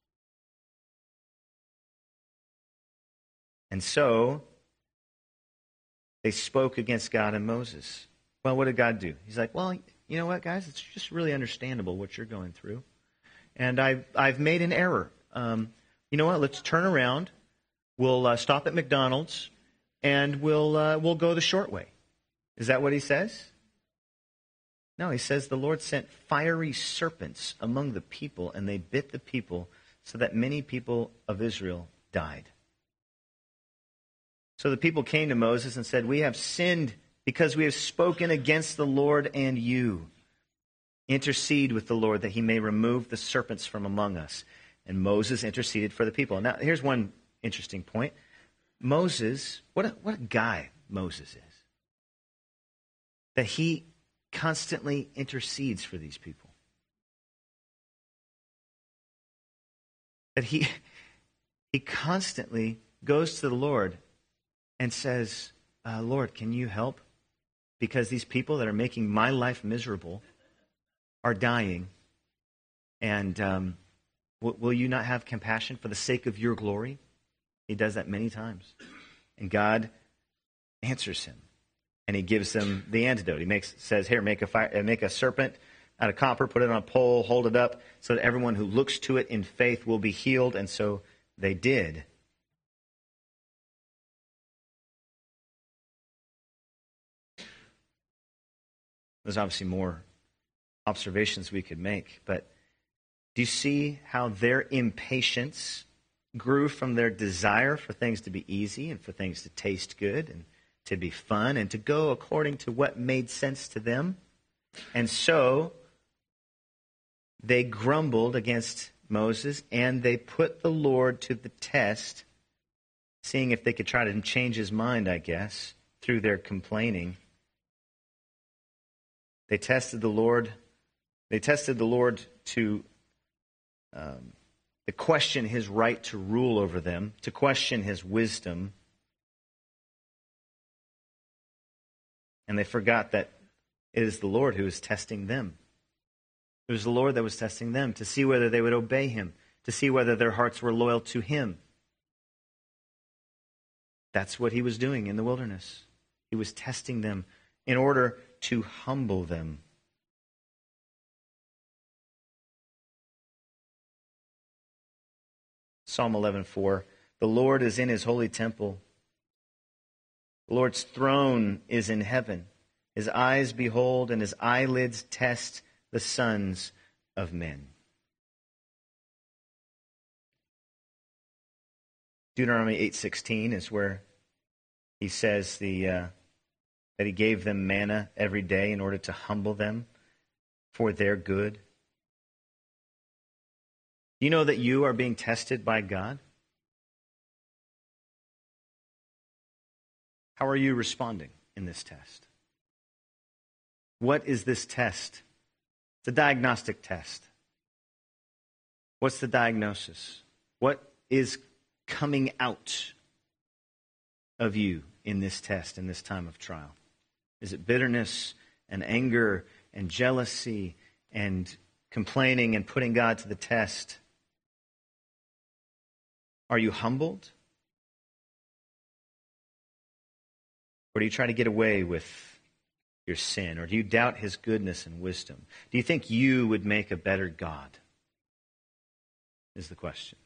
And so they spoke against God and Moses. Well, what did God do? He's like, well, you know what, guys? It's just really understandable what you're going through. and I've made an error. You know what? Let's turn around. We'll stop at McDonald's, and we'll go the short way. Is that what he says? No, he says the Lord sent fiery serpents among the people, and they bit the people, so that many people of Israel died. So the people came to Moses and said, "We have sinned because we have spoken against the Lord and you. Intercede with the Lord that he may remove the serpents from among us." And Moses interceded for the people. Now, here's one interesting point. Moses, what a guy Moses is. That he constantly intercedes for these people. That he constantly goes to the Lord and says, "Lord, can you help? Because these people that are making my life miserable are dying. And will you not have compassion for the sake of your glory?" He does that many times. And God answers him. And he gives them the antidote. He says, "Here, make a serpent out of copper, put it on a pole, hold it up, so that everyone who looks to it in faith will be healed." And so they did. There's obviously more observations we could make, but do you see how their impatience grew from their desire for things to be easy and for things to taste good and to be fun and to go according to what made sense to them? And so they grumbled against Moses, and they put the Lord to the test, seeing if they could try to change his mind, I guess, through their complaining. They tested the Lord. They tested the Lord to question his right to rule over them, to question his wisdom. And they forgot that it is the Lord who is testing them. It was the Lord that was testing them to see whether they would obey him, to see whether their hearts were loyal to him. That's what he was doing in the wilderness. He was testing them in order to humble them. Psalm 11:4, "The Lord is in his holy temple. The Lord's throne is in heaven. His eyes behold, and his eyelids test the sons of men." Deuteronomy 8:16 is where he says that he gave them manna every day in order to humble them for their good. Do you know that you are being tested by God? How are you responding in this test? What is this test? It's a diagnostic test. What's the diagnosis? What is coming out of you in this test, in this time of trial? Is it bitterness and anger and jealousy and complaining and putting God to the test? Are you humbled? Or do you try to get away with your sin? Or do you doubt his goodness and wisdom? Do you think you would make a better God? Is the question.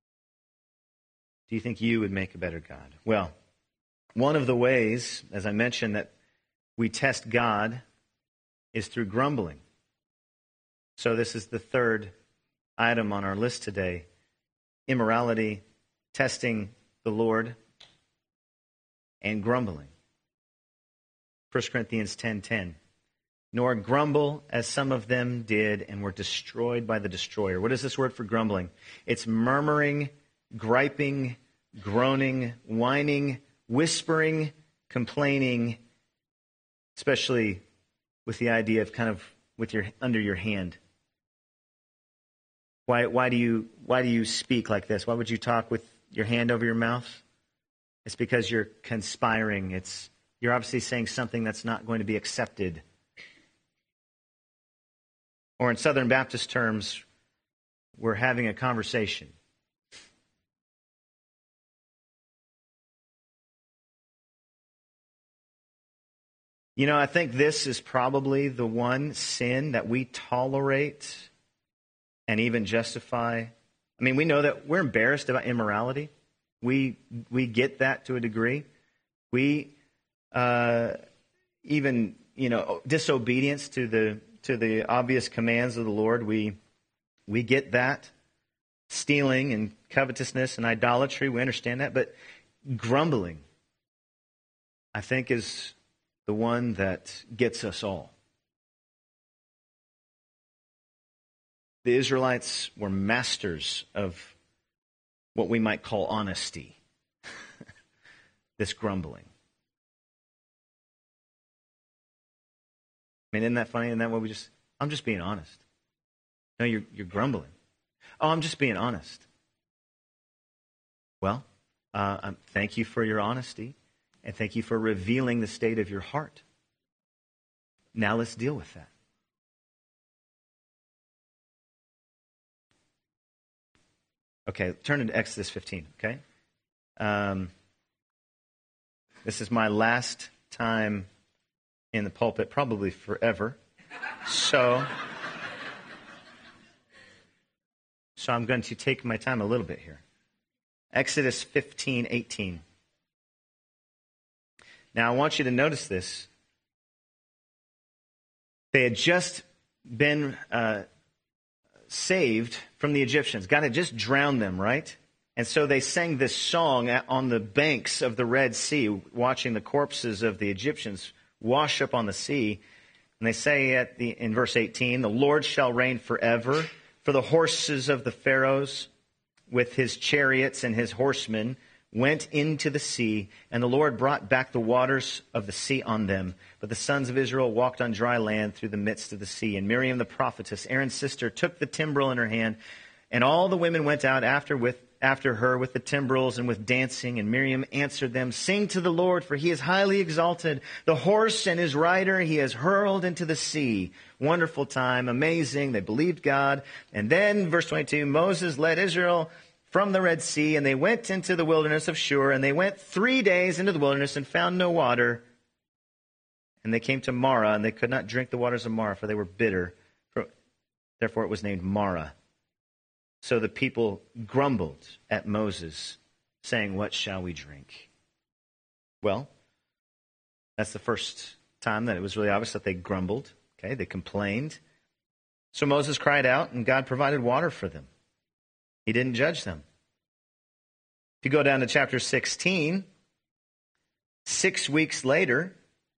Do you think you would make a better God? Well, one of the ways, as I mentioned, that we test God is through grumbling. So this is the third item on our list today. Immorality, testing the Lord, and grumbling. 1 Corinthians 10:10. "Nor grumble as some of them did and were destroyed by the destroyer." What is this word for grumbling? It's murmuring, griping, groaning, whining, whispering, complaining, especially with the idea of kind of with your under your hand. Why do you speak like this? Why would you talk with your hand over your mouth? It's because you're conspiring. You're obviously saying something that's not going to be accepted. Or in Southern Baptist terms, we're having a conversation. You know, I think this is probably the one sin that we tolerate and even justify. I mean, we know that we're embarrassed about immorality. We get that to a degree. We even, disobedience to the obvious commands of the Lord. We get that. Stealing and covetousness and idolatry, we understand that. But grumbling, I think, is the one that gets us all. The Israelites were masters of what we might call honesty. This grumbling. I mean, isn't that funny? Isn't that what I'm just being honest. No, you're grumbling. Oh, I'm just being honest. Well, thank you for your honesty, and thank you for revealing the state of your heart. Now let's deal with that. Okay, turn to Exodus 15, okay? This is my last time in the pulpit, probably forever. So I'm going to take my time a little bit here. Exodus 15:18. Now I want you to notice this. They had just been saved from the Egyptians. God had just drowned them, right? And so they sang this song on the banks of the Red Sea, watching the corpses of the Egyptians wash up on the sea. And they say in verse 18, "The Lord shall reign forever, for the horses of the Pharaohs with his chariots and his horsemen went into the sea, and the Lord brought back the waters of the sea on them. But the sons of Israel walked on dry land through the midst of the sea. And Miriam the prophetess, Aaron's sister, took the timbrel in her hand, and all the women went out after her with the timbrels and with dancing. And Miriam answered them, 'Sing to the Lord, for he is highly exalted. The horse and his rider he has hurled into the sea.'" Wonderful time, amazing. They believed God. And then, verse 22, Moses led Israel from the Red Sea, and they went into the wilderness of Shur, and they went 3 days into the wilderness and found no water. And they came to Marah, and they could not drink the waters of Marah, for they were bitter. Therefore it was named Marah. So the people grumbled at Moses, saying, "What shall we drink?" Well, that's the first time that it was really obvious that they grumbled. Okay, they complained. So Moses cried out, and God provided water for them. He didn't judge them. If you go down to chapter 16, 6 weeks later,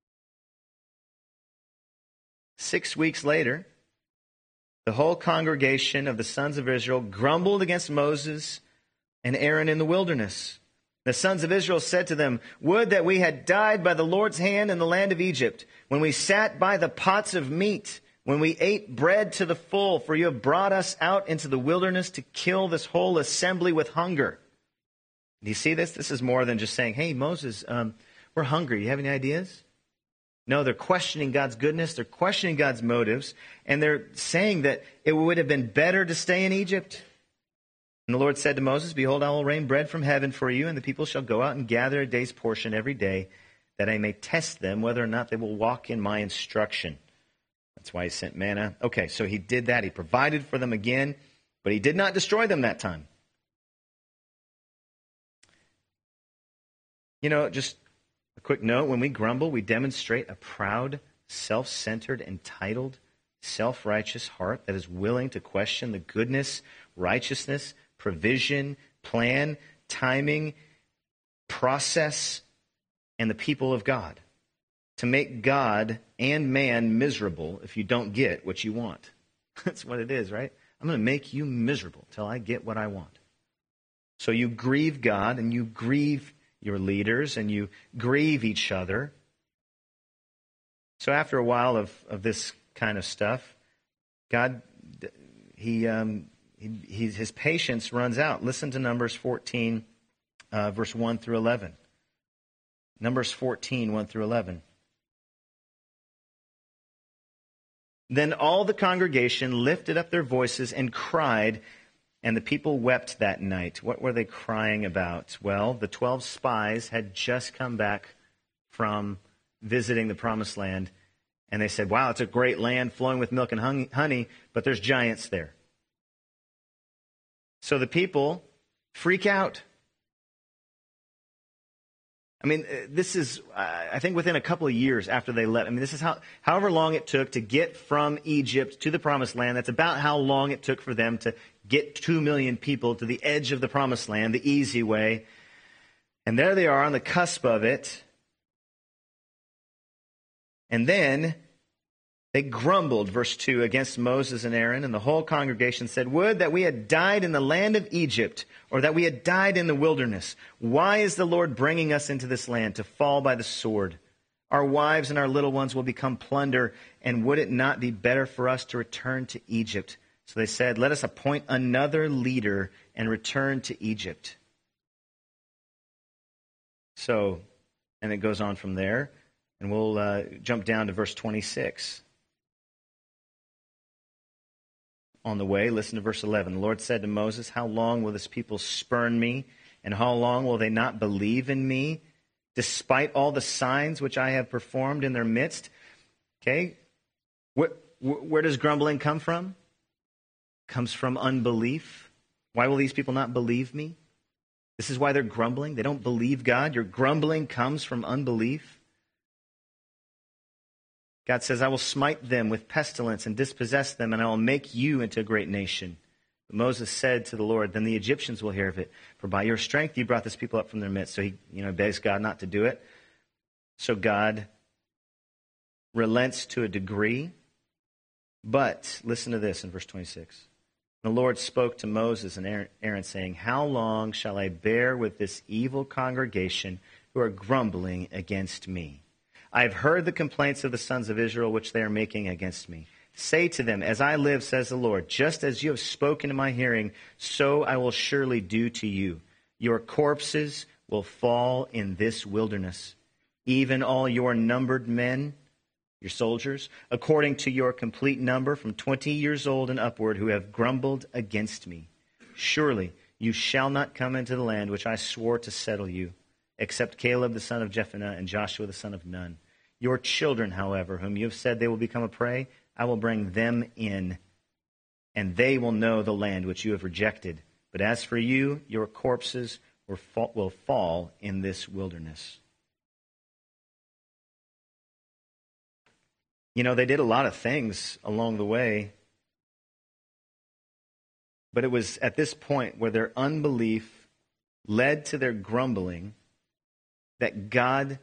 the whole congregation of the sons of Israel grumbled against Moses and Aaron in the wilderness. The sons of Israel said to them, "Would that we had died by the Lord's hand in the land of Egypt, when we sat by the pots of meat, when we ate bread to the full, for you have brought us out into the wilderness to kill this whole assembly with hunger." Do you see this? This is more than just saying, "Hey, Moses, we're hungry. You have any ideas?" No, they're questioning God's goodness. They're questioning God's motives. And they're saying that it would have been better to stay in Egypt. And the Lord said to Moses, "Behold, I will rain bread from heaven for you, and the people shall go out and gather a day's portion every day, that I may test them whether or not they will walk in my instruction." That's why he sent manna. Okay, so he did that. He provided for them again, but he did not destroy them that time. Just a quick note, when we grumble, we demonstrate a proud, self-centered, entitled, self-righteous heart that is willing to question the goodness, righteousness, provision, plan, timing, process, and the people of God. To make God and man miserable if you don't get what you want. That's what it is, right? I'm going to make you miserable till I get what I want. So you grieve God, and you grieve your leaders, and you grieve each other. So after a while of this kind of stuff, God, his patience runs out. Listen to Numbers 14, verse 1 through 11. Numbers 14, 1 through 11. Then all the congregation lifted up their voices and cried, and the people wept that night. What were they crying about? Well, the 12 spies had just come back from visiting the Promised Land, and they said, "Wow, it's a great land flowing with milk and honey, but there's giants there." So the people freak out. I mean, this is, I think within a couple of years after they left. I mean, this is however long it took to get from Egypt to the Promised Land. That's about how long it took for them to get 2 million people to the edge of the Promised Land, the easy way. And there they are on the cusp of it. And then they grumbled, verse 2, against Moses and Aaron, and the whole congregation said, "Would that we had died in the land of Egypt, or that we had died in the wilderness. Why is the Lord bringing us into this land to fall by the sword? Our wives and our little ones will become plunder, and would it not be better for us to return to Egypt?" So they said, "Let us appoint another leader and return to Egypt." So, and it goes on from there, and we'll jump down to verse 26. On the way, listen to verse 11. The Lord said to Moses, "How long will this people spurn me? And how long will they not believe in me, despite all the signs which I have performed in their midst?" Okay, where does grumbling come from? It comes from unbelief. Why will these people not believe me? This is why they're grumbling. They don't believe God. Your grumbling comes from unbelief. God says, "I will smite them with pestilence and dispossess them, and I will make you into a great nation." But Moses said to the Lord, "Then the Egyptians will hear of it, for by your strength you brought this people up from their midst." So he begs God not to do it. So God relents to a degree. But listen to this in verse 26. The Lord spoke to Moses and Aaron, saying, "How long shall I bear with this evil congregation who are grumbling against me? I have heard the complaints of the sons of Israel which they are making against me. Say to them, as I live, says the Lord, just as you have spoken in my hearing, so I will surely do to you. Your corpses will fall in this wilderness, even all your numbered men, your soldiers, according to your complete number, from 20 years old and upward, who have grumbled against me. Surely you shall not come into the land which I swore to settle you, except Caleb the son of Jephunneh and Joshua the son of Nun. Your children, however, whom you have said they will become a prey, I will bring them in, and they will know the land which you have rejected. But as for you, your corpses will fall in this wilderness." You know, they did a lot of things along the way, but it was at this point where their unbelief led to their grumbling that God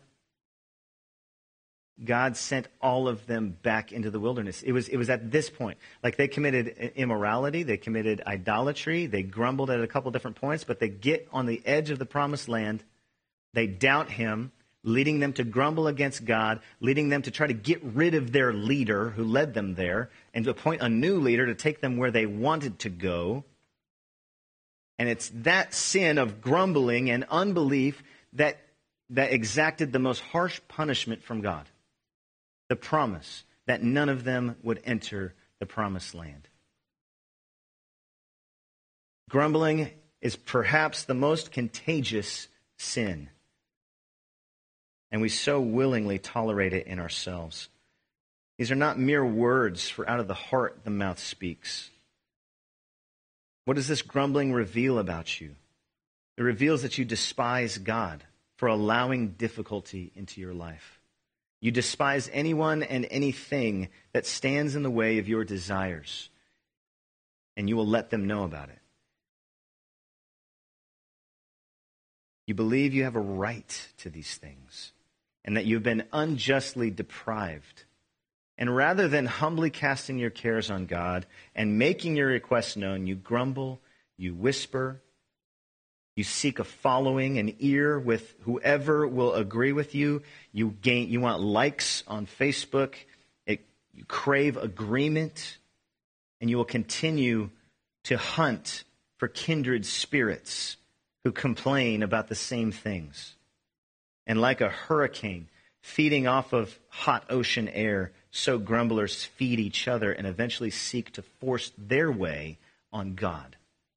sent all of them back into the wilderness. It was at this point. Like, they committed immorality, they committed idolatry, they grumbled at a couple different points, but they get on the edge of the promised land, they doubt him, leading them to grumble against God, leading them to try to get rid of their leader who led them there, and to appoint a new leader to take them where they wanted to go. And it's that sin of grumbling and unbelief that exacted the most harsh punishment from God. The promise that none of them would enter the promised land. Grumbling is perhaps the most contagious sin, and we so willingly tolerate it in ourselves. These are not mere words, for out of the heart the mouth speaks. What does this grumbling reveal about you? It reveals that you despise God for allowing difficulty into your life. You despise anyone and anything that stands in the way of your desires, and you will let them know about it. You believe you have a right to these things, and that you've been unjustly deprived. And rather than humbly casting your cares on God and making your requests known, you grumble, you whisper, you seek a following, an ear with whoever will agree with you. You want likes on Facebook. You crave agreement, and you will continue to hunt for kindred spirits who complain about the same things. And like a hurricane feeding off of hot ocean air, so grumblers feed each other and eventually seek to force their way on God.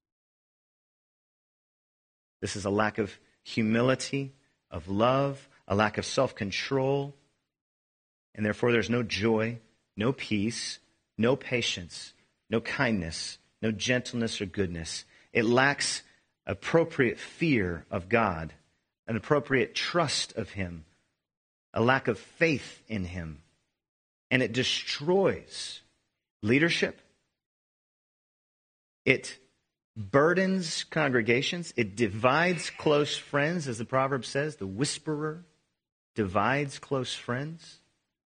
This is a lack of humility, of love, a lack of self-control, and therefore there's no joy, no peace, no patience, no kindness, no gentleness or goodness. It lacks appropriate fear of God, an appropriate trust of Him, a lack of faith in Him. And it destroys leadership. It burdens congregations. It divides close friends, as the proverb says. The whisperer divides close friends.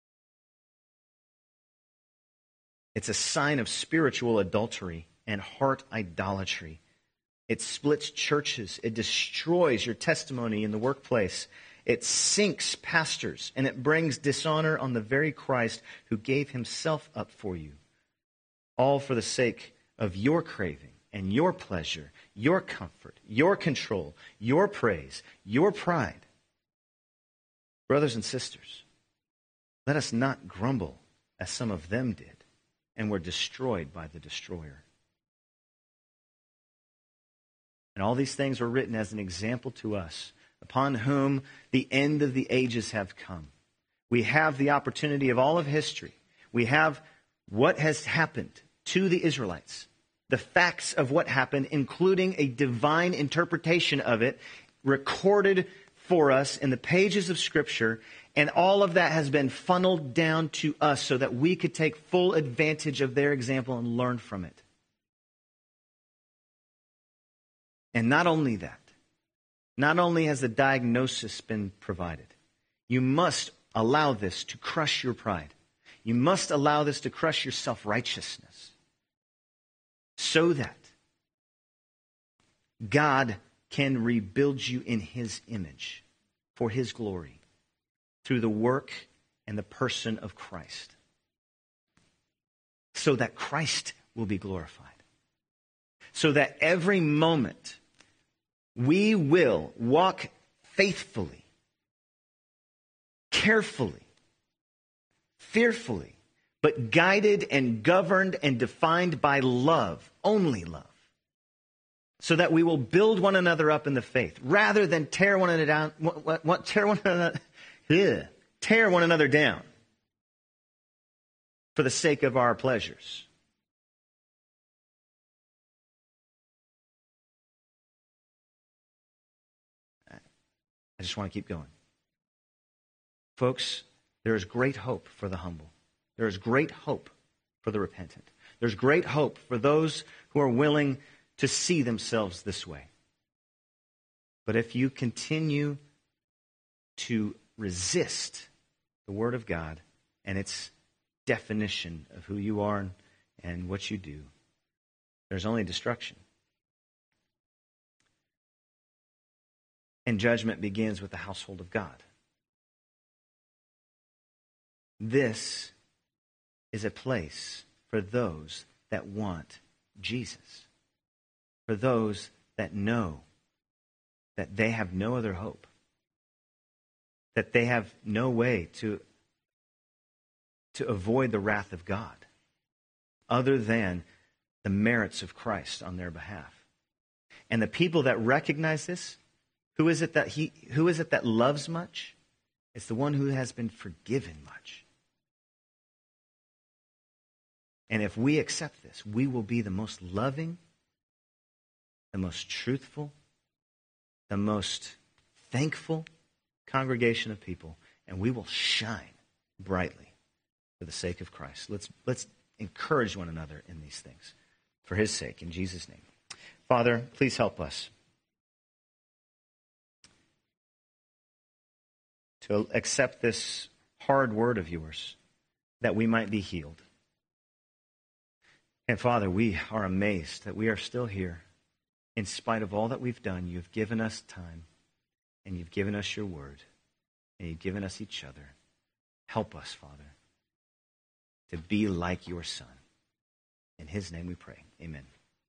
It's a sign of spiritual adultery and heart idolatry. It splits churches. It destroys your testimony in the workplace. It sinks pastors, and it brings dishonor on the very Christ who gave Himself up for you, all for the sake of your craving and your pleasure, your comfort, your control, your praise, your pride. Brothers and sisters, let us not grumble as some of them did and were destroyed by the destroyer. And all these things were written as an example to us, upon whom the end of the ages have come. We have the opportunity of all of history. We have what has happened to the Israelites, the facts of what happened, including a divine interpretation of it, recorded for us in the pages of Scripture, and all of that has been funneled down to us so that we could take full advantage of their example and learn from it. And not only that, not only has the diagnosis been provided, you must allow this to crush your pride. You must allow this to crush your self-righteousness so that God can rebuild you in His image for His glory through the work and the person of Christ, so that Christ will be glorified, so that every moment we will walk faithfully, carefully, fearfully, but guided and governed and defined by love, only love, so that we will build one another up in the faith rather than tear one another down for the sake of our pleasures. I just want to keep going. Folks, there is great hope for the humble. There is great hope for the repentant. There's great hope for those who are willing to see themselves this way. But if you continue to resist the Word of God and its definition of who you are and what you do, there's only destruction. And judgment begins with the household of God. This is a place for those that want Jesus, for those that know that they have no other hope, that they have no way to avoid the wrath of God other than the merits of Christ on their behalf. And the people that recognize this, who is it that loves much? It's the one who has been forgiven much. And if we accept this, we will be the most loving, the most truthful, the most thankful congregation of people, and we will shine brightly for the sake of Christ. Let's encourage one another in these things for His sake, in Jesus' name. Father, please help us to accept this hard word of yours that we might be healed. And Father, we are amazed that we are still here. In spite of all that we've done, you've given us time, and you've given us your word, and you've given us each other. Help us, Father, to be like your Son. In His name we pray. Amen.